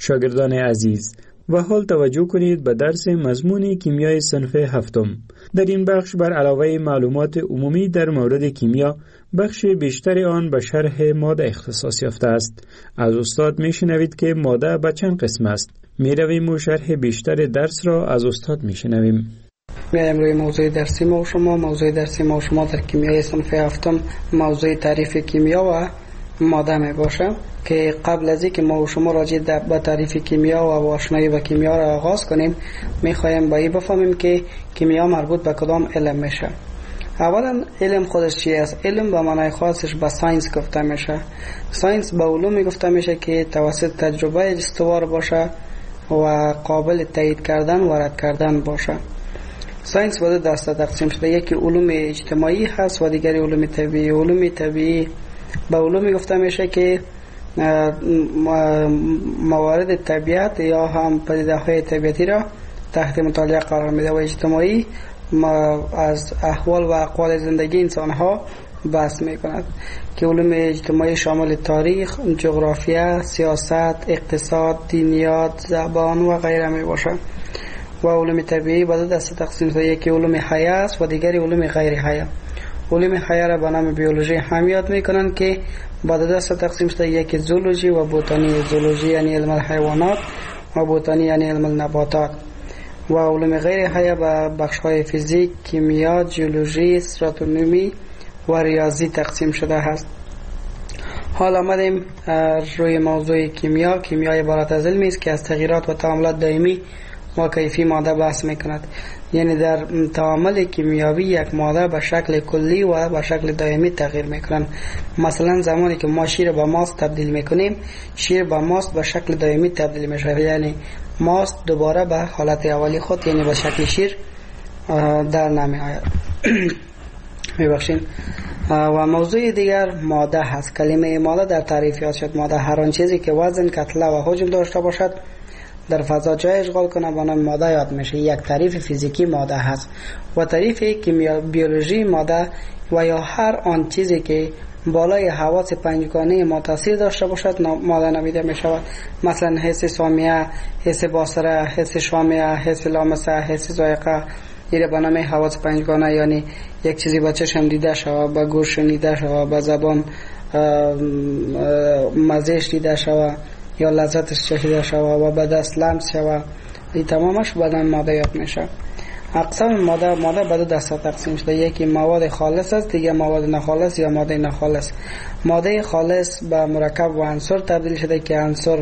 شاگردان عزیز، و حال توجه کنید به درس مضمون کیمیای صنف هفتم. در این بخش بر علاوه معلومات عمومی در مورد کیمیا، بخش بیشتر آن به شرح ماده اختصاص یافته است. از استاد میشنوید که ماده به چند قسم است. میرویم و شرح بیشتر درس را از استاد میشنویم. میایم روی موضوع درسی ما و شما. موضوع درسی ما و شما در کیمیای صنف هفتم موضوع تعریف کیمیا و ماده می باشه که قبل از اینکه ما و شما راجع به تعریف کیمیا و آشنایی با کیمیا را آغاز کنیم، میخوایم با این بفهمیم که کیمیا مربوط به کدام علم میشه. اولا علم خودش چی است؟ علم به معنای خاصش به ساینس گفته میشه. ساینس به علومی گفته میشه که توسط تجربه استوار باشه و قابل تایید کردن و رد کردن باشه. ساینس به دو دسته تقسیم شده، یکی علوم اجتماعی هست و دیگری علوم طبیعی. علوم طبیعی به علومی گفته میشه که موارد طبیعت یا هم پدیده‌های طبیعتی را تحت مطالعه قرار میده و اجتماعی از احوال و اقوال زندگی انسان‌ها بحث میکند که علوم اجتماعی شامل تاریخ، جغرافیا، سیاست، اقتصاد، دینیات، زبان و غیره می باشد. و علوم طبیعی به دو دسته تقسیم شده، یکی علوم حیه است و دیگری علوم غیر حیه. علوم حیه را به نام بیولوژی هم یاد میکنند که به دو دسته تقسیم شده، یکی زولوژی و بوتانی. زولوژی یعنی علم الحیوانات و بوتانی یعنی علم النباتات. و علوم غیر حیه به بخش‌های فیزیک، کیمیا، جیولوژی، استراتومی و ریاضی تقسیم شده است. حال آمدیم روی موضوع کیمیا. کیمیا عبارت از علمی است که از تغییرات و تعاملات دائمی و کیفی ماده بحث میکند. یعنی در تعامل کیمیاوی یک ماده به شکل کلی و به شکل دائمی تغییر میکنند. مثلا زمانی که ما شیر به ماست تبدیل میکنیم، شیر به ماست به شکل دائمی تبدیل میشه، یعنی ماست دوباره به حالت اولی خود یعنی به شکل شیر در نمی آید. میبخشین. و موضوع دیگر ماده هست. کلمه ماده در تعریف یاد شد. ماده هر آن چیزی که وزن، کتله و حجم داشته باشد در فضا جای اشغال کنه با نام ماده یاد میشه. یک تعریف فیزیکی ماده هست. و تعریف کیمیا بیولوژی ماده و یا هر آن چیزی که بالای حواس پنجگانه ما تاثیر داشته باشد ماده نامیده می شود. مثلا حس سامیه، حس باصره، حس شامعه، حس لامسه، حس ذائقه. این به نام حواس پنجگانه، یعنی یک چیزی با چشم دیده شود، با گوش شنیده شود، با زبان مزهش دیده شود یا لذتش چشیده شود و به دست لمس شود. این تمامش به نام ماده یاد میشه. اقسام ماده به دو دسته تقسیم شده، یکی مواد خالص است، دیگه مواد ناخالص یا ماده ناخالص. ماده خالص به مرکب و عنصر تبدیل شده که عنصر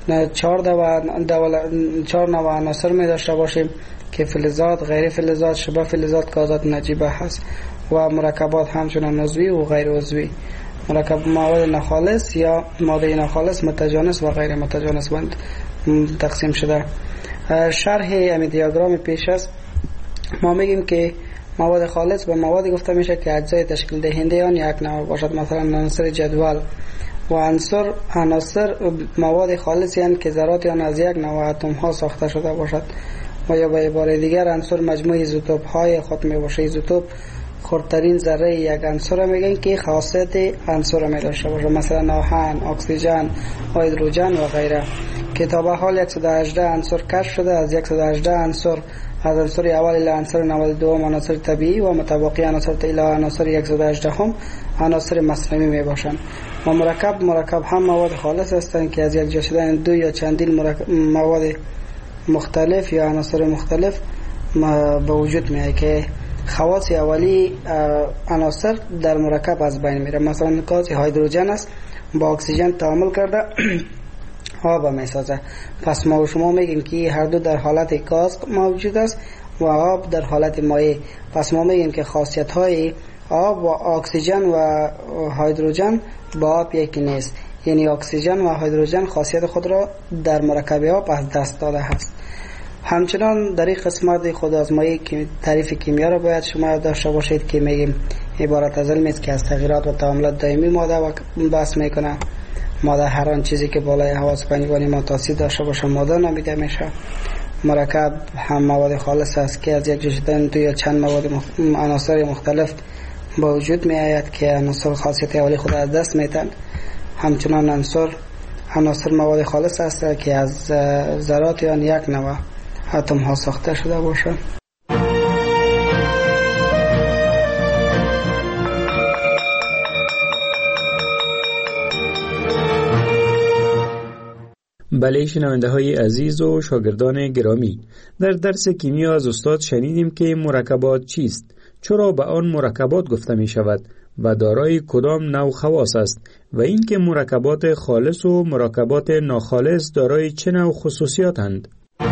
4 نوع عناصر می داشته باشیم که فلزات، غیر فلزات، شبه فلزات، گازات نجیبه هست و مرکبات همچنان عضوی و غیر عضوی. مرکب مواد ناخالص یا ماده ناخالص متجانس و غیر متجانس بند تقسیم شده. شرح امی دیاگرام پیش است. ما میگیم که مواد خالص به موادی گفته میشه که اجزای تشکیل دهنده آن یک نوع باشد، مثلا عناصر جدول. و عناصر مواد خالصی هستند که ذرات آن از یک نوع اتم ها ساخته شده باشد. و یا به عبارت دیگر عنصر مجموعه ایزوتوپ های خود می باشه. ایزوتوپ خردترین ذره یک عنصر میگن که خاصیت عنصر می داشته باشه، مثلا آهن، اکسیژن، هیدروژن و غیره. که تا به حال 118 عنصر کشف شده. از 118 عنصر، از عنصر اول الی عنصر 92 عناصر طبیعی و متبقی عناصر الی عناصر 118 هم عناصر مصنوعی می باشند. و مرکب هم مواد خالص هستند که از یک جا شدن دو یا چندین مواد مختلف یا عناصر مختلف به وجود میاد که خواص اولی عناصر در مرکب از بین میره. مثلا گاز هیدروژن است، با اکسیژن تعامل کرده آب میسازه. پس ما و شما میگیم که هر دو در حالت گاز موجود است و آب در حالت مایع. پس ما میگیم که خاصیت های آب و اکسیژن و هیدروژن با آب یکی نیست، یعنی اکسیژن و هیدروژن خاصیت خود را در مرکب آب از دست داده است. همچنان در این قسمت خود آزمایی که تعریف کیمیا را باید شما داشته باشید که میگیم عبارت از علمی است که از تغییرات و تعاملات دائمی ماده بحث میکنه. ماده هر آن چیزی که بالای حواس پنجگانه ما تاثیر داشته باشه ماده نامیده میشه. مرکب هم مواد خالص است که از یک جا شدن دو یا چند مواد عناصر مختلف با وجود می آید که عناصر خاصیت اولی خود از دست میتن. همچنان عنصر عناصر مواد خالص است که از ذرات آن یک نوع اتم ها ساخته شده باشه. بله شنونده های عزیز و شاگردان گرامی، در درس کیمیا از استاد شنیدیم که مرکبات چیست، چرا به آن مرکبات گفته می شود و دارای کدام نوع خواص است و اینکه مرکبات خالص و مرکبات ناخالص دارای چه نوع خصوصیاتند.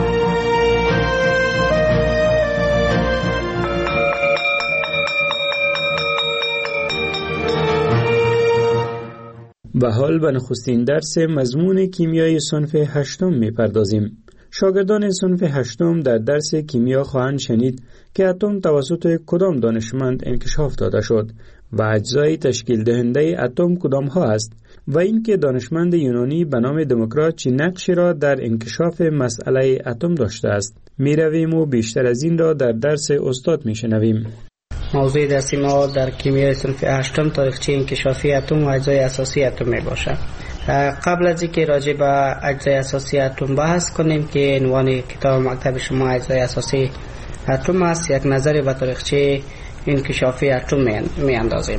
و حال به نخستین درس مضمون کیمیای صنف هشتم می پردازیم. شاگردان صنف هشتم در درس کیمیا خواهند شنید که اتم توسط کدام دانشمند انکشاف داده شد و اجزای تشکیل دهنده اتم کدام ها است و اینکه دانشمند یونانی به نام دموکرات چه نقشی را در انکشاف مسئله اتم داشته است. می رویم و بیشتر از این را در درس استاد می شنویم. موضوع درسی ما در کیمیای صنف هشتم تاریخچه انکشافی اتم و اجزای اساسی اتم می باشد. قبل از اینکه راجع به اجزای اساسی اتم بحث کنیم که عنوان کتاب مکتب شما اجزای اساسی اتم است، یک نظری به تاریخچه انکشافی اتم می اندازیم.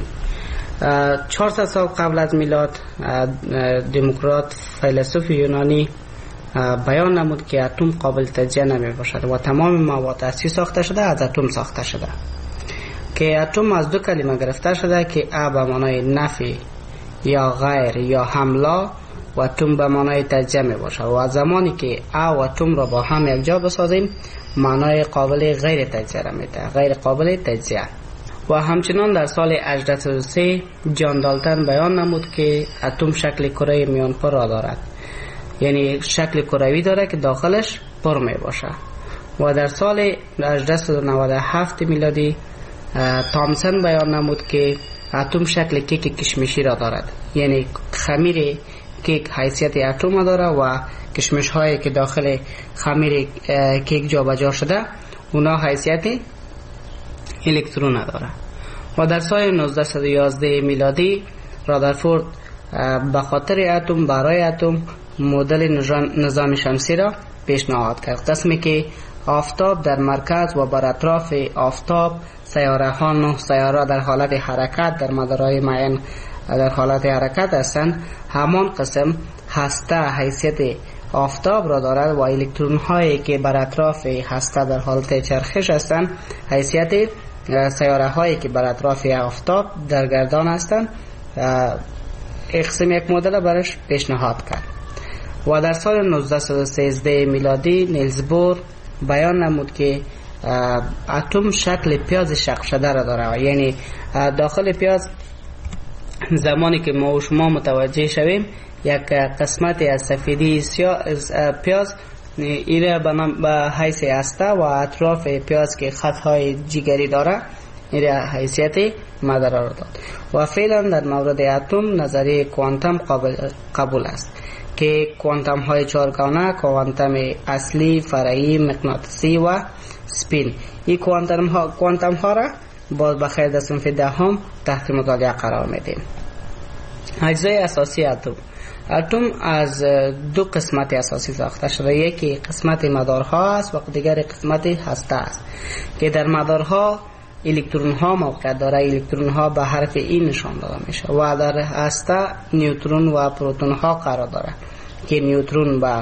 400 سال قبل از میلاد دموکرات فیلسوف یونانی بیان نمود که اتم قابل تجزیه نمی باشد و تمام مواد اصلی ساخته شده از اتم ساخته شده، که اتم از دو کلمه گرفته شده که ا به معنای نفی یا غیر یا حمله و اتم به معنای تجزیه می باشد و زمانی که ا و اتم را با هم یک جا بسازیم معنای قابل غیر تجزیه را میده، غیر قابل تجزیه. و همچنان در سال 1803 جان دالتن بیان نمود که اتم شکل کره میانپر را دارد، یعنی شکل کروی داره که داخلش پر می باشه. و در سال 1897 میلادی تامسون بیان نمود که اتم شکل کیک کشمشی را دارد، یعنی خمیر کیک حیثیت اتم داره و کشمش هایی که داخل خمیر کیک جا بجا شده اونا حیثیت الکترون داره. و در سال 1911 میلادی رادرفورد به خاطر اتم برای اتم مدل نظام شمسی را پیشنهاد کرد، قسمی که آفتاب در مرکز و بر اطراف آفتاب سیاره ها 9 سیاره در حالت حرکت در مدارهای معین در حالت حرکت هستند. همان قسم هسته حیثیت آفتاب را دارد و الکترون هایی که بر اطراف هسته در حالت چرخش هستند حیثیت سیاره هایی که بر اطراف آفتاب در گردان هستند. قسم یک مدل برش پیشنهاد کرد. و در سال 1913 میلادی نیلز بور بیان نمود که اتم شکل پیاز شق شده را داره، یعنی داخل پیاز زمانی که ما و شما متوجه شویم یک قسمتی از سفیدی پیاز ایره به حیث هسته و اطراف پیاز که خطهای جگری داره ایره حیثیت مدار را داد. و فعلا در مورد اتم نظریه کوانتم قبول است که کوانتم های چهارگانه، کوانتم اصلی، فرعی، مغناطیسی و سپین، این کوانتم ها را باز بخیر در صنف دهم تحت مطالعه قرار میدیم. اجزای اساسی اتم از دو قسمت اساسی ساخته شده، یکی قسمت مدارها است و دیگر قسمت هسته است که در مدارها الکترون ها موقعیت داره، الکترون ها به حرف ای نشان داده میشه و در هسته نیوترون و پروتون ها قرار داره که نیوترون به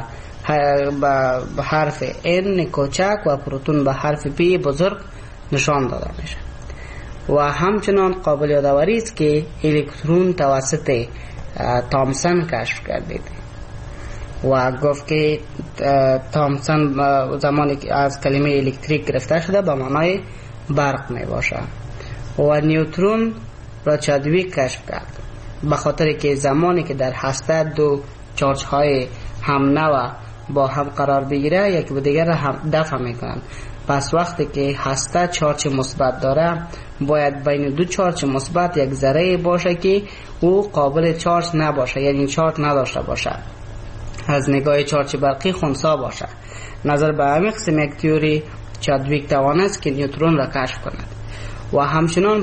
حرف N کوچک و پروتون به حرف P بزرگ نشان داده میشه. و همچنان قابل یادآوری است که الکترون توسط تامسون کشف گردید و گفت که تامسون زمانی که از کلمه الکتریک گرفته شده به معنای برق می باشه. و نیوترون را چادویک کشف کرد به خاطر که زمانی که در هسته دو چارج های هم نوع با هم قرار بگیره یکی به دیگر هم دفع میکنن. پس وقتی که هسته چارج مثبت داره باید بین دو چارج مثبت یک ذره باشه که او قابل چارج نباشه، یعنی چارج نداشته باشه، از نگاه چارج برقی خنثی باشه. نظر به همین قسم یک تئوری چادویک توانست که نیوترون را کشف کند. و همچنان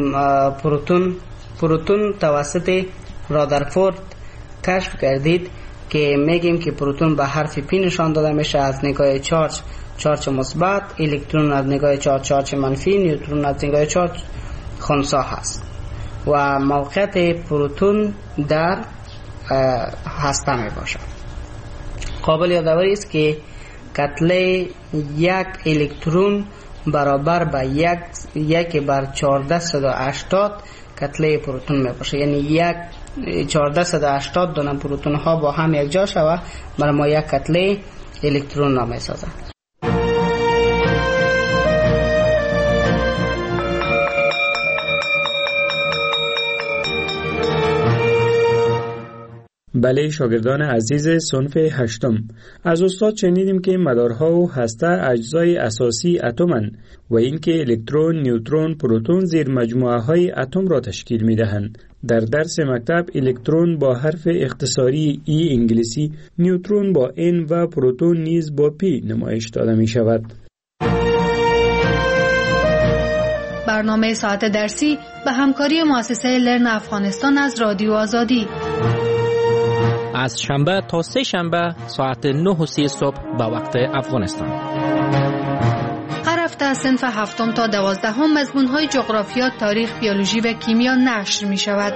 پروتون توسط رادرفورد کشف گردید که میگیم که پروتون به حرف پی نشان داده میشه از نگاه چارج مثبت، الکترون از نگاه چارج منفی، نیوترون از نگاه چارج خنثی هست و موقعیت پروتون در هسته می باشد. قابل یادآوری است که کتله یک الکترون برابر به 1/1480 کتله پروتون می باشه، یعنی 1480 دانه پروتون ها با هم یک جا شود برای ما یک کتله الکترون نام سازد. بله شاگردان عزیز صنف هشتم، از استاد شنیدیم که مدارها و هسته اجزای اساسی اتم‌اند و اینکه الکترون، نیوترون، پروتون زیر مجموعه های اتم را تشکیل می دهند. در درس مکتب الکترون با حرف اختصاری ای انگلیسی، نیوترون با N و پروتون نیز با P نمایش داده می شود. برنامه ساعت درسی به همکاری مؤسسه لرن افغانستان از رادیو آزادی از شنبه تا سه شنبه ساعت 9:30 صبح به وقت افغانستان. هر هفته از صنف هفتم تا 12 مضمون‌های جغرافیا، تاریخ، بیولوژی و کیمیا نشر می شود.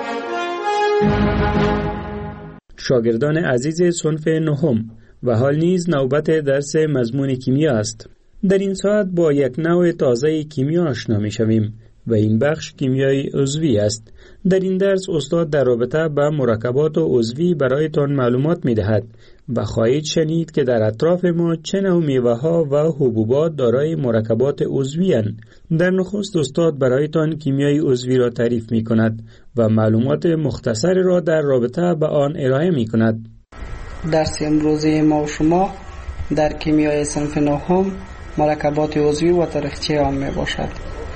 شاگردان عزیز صنف نهم و حال نیز نوبت درس مضمون کیمیا است. در این ساعت با یک نوع تازه کیمیا آشنا می شویم و این بخش کیمیای عضوی است. در این درس استاد در رابطه با مرکبات عضوی برایتان معلومات می دهد و خواهید شنید که در اطراف ما چه نوع میوه ها و حبوبات دارای مرکبات عضوی اند. در نخست استاد برایتان کیمیای عضوی را تعریف می کند و معلومات مختصر را در رابطه با آن ارائه می کند. درس امروزی ما و شما در کیمیای صنف نهم مرکبات عضوی و تاریخچه آن می باشد.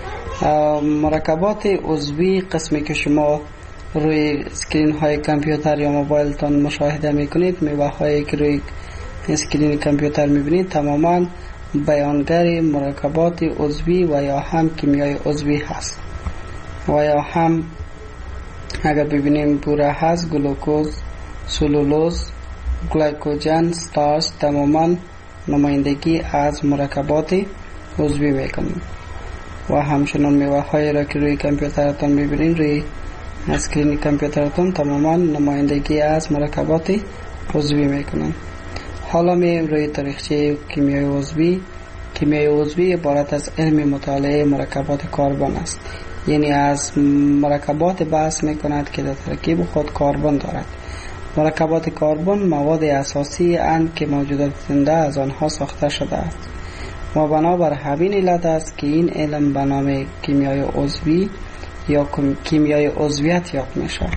مرکبات عضوی قسمی که شما روی اسکرین های کامپیوتر یا موبایل تان مشاهده میکنید، میوه هایی که روی اسکرین کامپیوتر میبینید تماما بیانگر مرکبات عضوی و یا هم کیمیای عضوی هست و یا هم اگر ببینیم بوره هست، گلوکوز، سلولوز، گلیکوژن، ستارچ تماما نمایندگی از مرکبات عضوی میکنیم و همچنان میوه هایی را که روی کامپیوترتان میبینید روی اسکرین کامپیوترتان تماما نمایندگی از مرکبات عضوی میکنند. حالا میایم روی تاریخچه کیمیای عضوی. کیمیای عضوی عبارت از علم مطالعه مرکبات کربن است، یعنی از مرکبات بحث میکند که در ترکیب خود کربن دارد. مرکبات کربن مواد اساسی اند که موجودات زنده از آنها ساخته شده است و بنابر همین علت است که این علم به نام کیمیای عضوی یا کیمیای عضویت یاد می شود.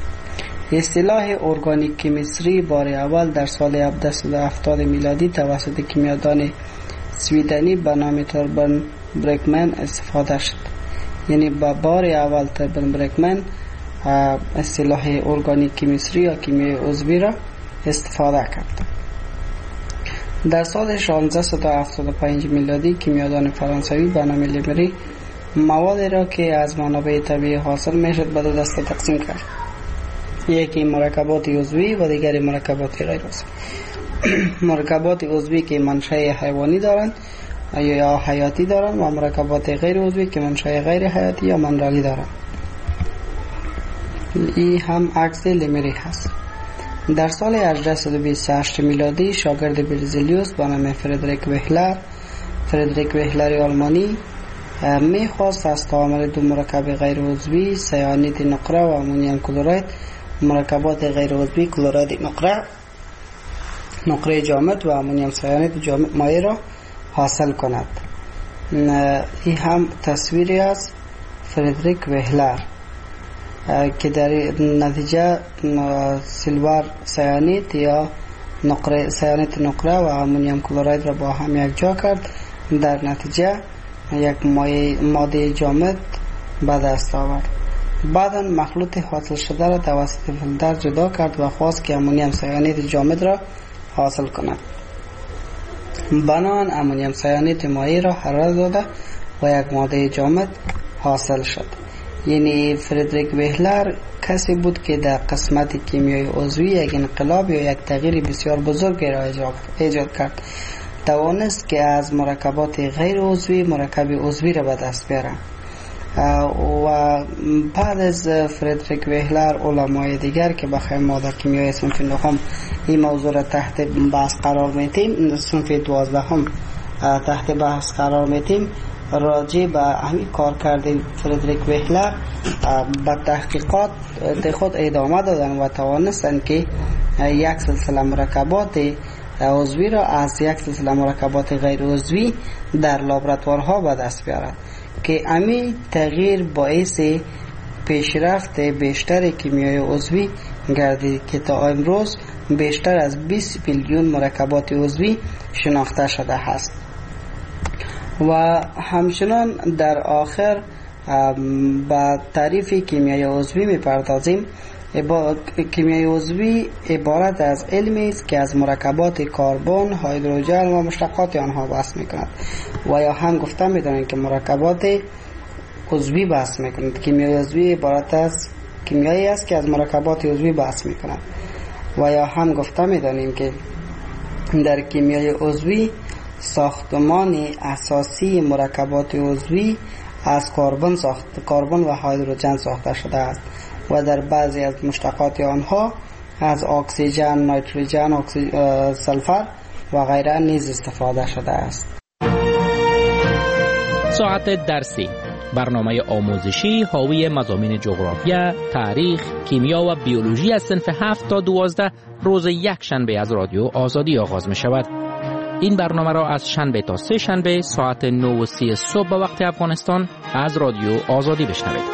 اصطلاح ارگانیک کیمیستری بار اول در سال 1770 میلادی توسط کیمیادان سویدنی به نام توربن برکمن استفاده شد. یعنی با بار اول توربن برکمن اصطلاح ارگانیک کیمیستری یا کیمیای عضوی را استفاده کرد. در سال 1675 میلادی کیمیادان فرانسوی به نام لیمری موادی را که از منابع طبیعی حاصل میشد به دو دسته تقسیم کرد، یکی مرکبات عضوی و دیگری مرکبات غیر عضوی. مرکبات عضوی که منشأ حیوانی دارند یا حیاتی دارند و مرکبات غیر عضوی که منشأ غیر حیاتی یا منرلی دارند. این هم عکس لیمری هست. در سال 1828 میلادی شاگرد برزیلیوس به نام فردریک وهلر آلمانی میخواست از تعامل دو مرکب غیر عضوی سیانید نقره و امونیم کلورید مرکبات غیر عضوی کلورید نقره جامد و امونیم سیانید جامد مایع را حاصل کند. این هم تصویری از فردریک وهلر که در نتیجه سیلور سیانید یا سیانید نقره و امونیم کلورید را با هم یک جا کرد، در نتیجه یک ماده جامد به دست آورد. بعدا مخلوط حاصل شده را توسط فیلتر جدا کرد و خواست که امونیم سیانید جامد را حاصل کند. بنابراین امونیم سیانید مایع را حرارت داده و یک ماده جامد حاصل شد. یعنی فردریک وهلر کسی بود که در قسمت کیمیای عضوی یک انقلاب یا یک تغییر بسیار بزرگی را ایجاد کرد. توانست که از مرکبات غیر عضوی مرکب عضوی را به دست بیاره و بعد از فردریک وهلر علمای دیگر که بخیر ما در کیمیای صنف نهم این موضوع را تحت بحث قرار میتیم، صنف 12 هم تحت بحث قرار میتیم، راجع به همین کار کرده فردریک وهلر به تحقیقات خود ادامه دادن و توانستن که یک سلسله مرکبات عضوی را از یک سلسله مرکبات غیر عضوی در لابراتوارها به دست بیارند که همین تغییر باعث پیشرفت بیشتر کیمیای عضوی گردید که تا امروز بیشتر از 20 میلیون مرکبات عضوی شناخته شده است. و همچنان در آخر با تعریف کیمیای عضوی میپردازیم. کیمیای عضوی عبارت از علمی است که از مرکبات کربن، هیدروژن و مشتقات آنها بحث میکند و یا هم گفته میدانیم که مرکبات عضوی بحث میکند. کیمیای عضوی عبارت از کیمیایی است که از مرکبات عضوی بحث میکند و یا هم گفته میدانیم که در کیمیای عضوی ساختمان اساسی مرکبات عضوی از کربن و هیدروژن ساخته شده است و در بعضی از مشتقات آنها از اکسیژن، نیتروژن، سلفر و غیره نیز استفاده شده است. ساعت درسی، برنامه آموزشی حاوی مضامین جغرافیا، تاریخ، کیمیا و بیولوژی از صنف 7 تا 12 روز یک شنبه از رادیو آزادی آغاز می شود. این برنامه را از شنبه تا سه شنبه ساعت 9:30 صبح به وقت افغانستان از رادیو آزادی بشنوید.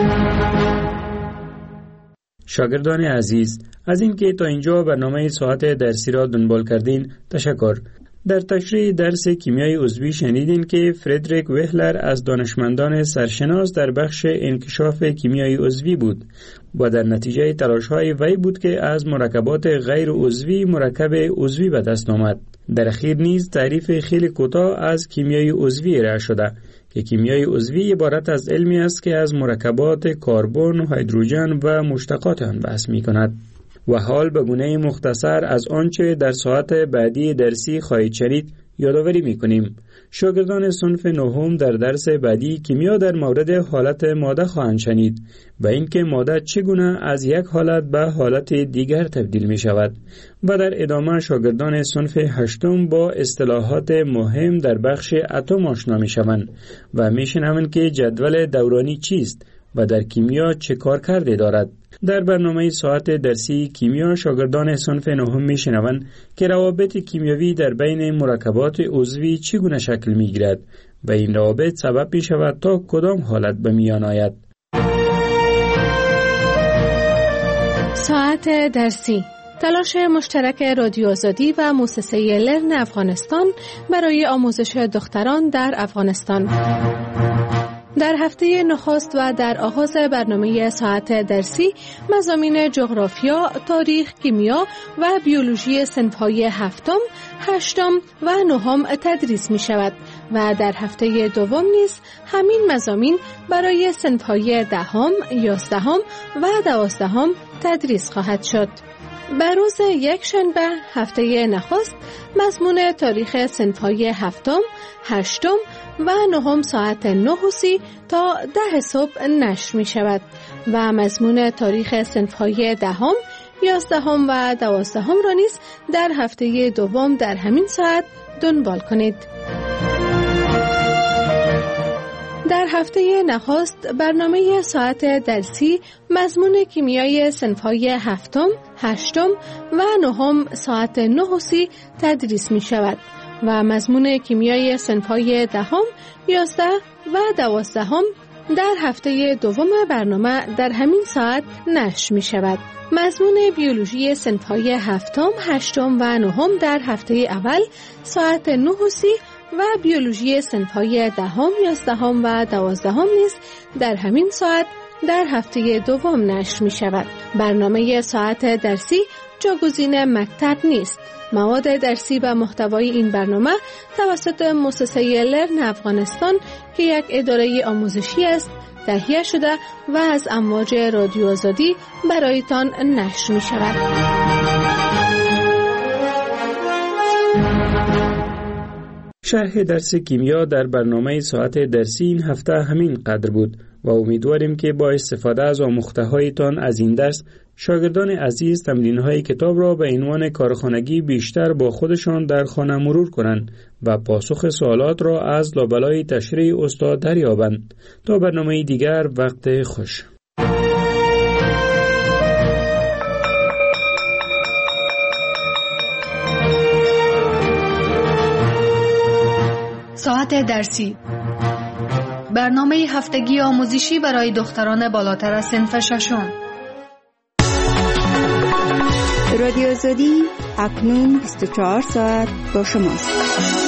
شاگردان عزیز، از اینکه تا اینجا برنامه ساعت درسی را دنبال کردین تشکر. در تشریح درس کیمیای عضوی شنیدین که فردریک وهلر از دانشمندان سرشناس در بخش انکشاف کیمیای عضوی بود و در نتیجه تلاش‌های وی بود که از مرکبات غیر عضوی مرکب عضوی به دست آمد. در اخیر نیز تعریف خیلی کوتاه از کیمیای عضوی ارائه شده که کیمیای عضوی عبارت از علمی است که از مرکبات کربن، هیدروژن و مشتقات آن بحث می‌کند. و حال به گونه مختصر از آنچه در ساعت بعدی درسی خواهید شنید یادآوری می‌کنیم. شاگردان صنف نهم در درس بعدی کیمیا در مورد حالت ماده خواهند شنید و اینکه ماده چگونه از یک حالت به حالت دیگر تبدیل می شود و در ادامه شاگردان صنف هشتم با اصطلاحات مهم در بخش اتم آشنا می شوند و می شنوند که جدول دورانی چیست و در کیمیا چه کار کرده دارد. در برنامه ساعت درسی کیمیا شاگردان صنف نهم میشنوند که روابط کیمیایی در بین مرکبات عضوی چگونه شکل میگیرد و این روابط سبب می شود تا کدام حالت به میان آید. ساعت درسی، تلاش مشترک رادیو آزادی و مؤسسه لرن افغانستان برای آموزش دختران در افغانستان. در هفته نخست و در آغاز برنامه ساعت درسی مضامین جغرافیا، تاریخ، کیمیا و بیولوژی صنف‌های هفتم، هشتم و نهم تدریس می شود و در هفته دوم نیز همین مضامین برای صنف‌های دهم، یازدهم و دوازدهم تدریس خواهد شد. بر روز یک شنبه هفته نخست مضمون تاریخ صنف‌های هفتم، هشتم و نهم ساعت 9:30 تا 10 صبح نشر می شود و مضمون تاریخ صنف‌های دهم، یازدهم و دوازدهم را نیز در هفته دوم در همین ساعت دنبال کنید. در هفته نخست برنامه ساعت درسی مضمون کیمیای صنف‌های هفتم، هشتم و نهم ساعت 9:30 تدریس می شود و مضمون کیمیای صنف‌های دهم، 11 و 12 در هفته دوم برنامه در همین ساعت نشر می شود. مضمون بیولوژی صنف‌های هفتم، هشتم و نهم در هفته اول ساعت 9:30 و بیولوژی صنف‌های دهم، 11 و 12 نیز در همین ساعت در هفته دوم نشر می شود. برنامه ساعت درسی جاگزین مکتب نیست. مواد درسی و محتوای این برنامه توسط مؤسسه لرن افغانستان که یک اداره آموزشی است تهیه شده و از امواج رادیو آزادی برایتان نشر می شود. شرح درس کیمیا در برنامه ساعت درسی این هفته همین قدر بود و امیدواریم که با استفاده از آموخته هایتان از این درس شاگردان عزیز تمرین‌های کتاب را به عنوان کارخانگی بیشتر با خودشان در خانه مرور کنند و پاسخ سوالات را از لابلای تشریح استاد دریابند. تا برنامه دیگر، وقت خوش. ساعت درسی، برنامه هفتگی آموزشی برای دختران بالاتر از صنف ششم. رادیو آزادی اکنون 24 ساعت با شماست.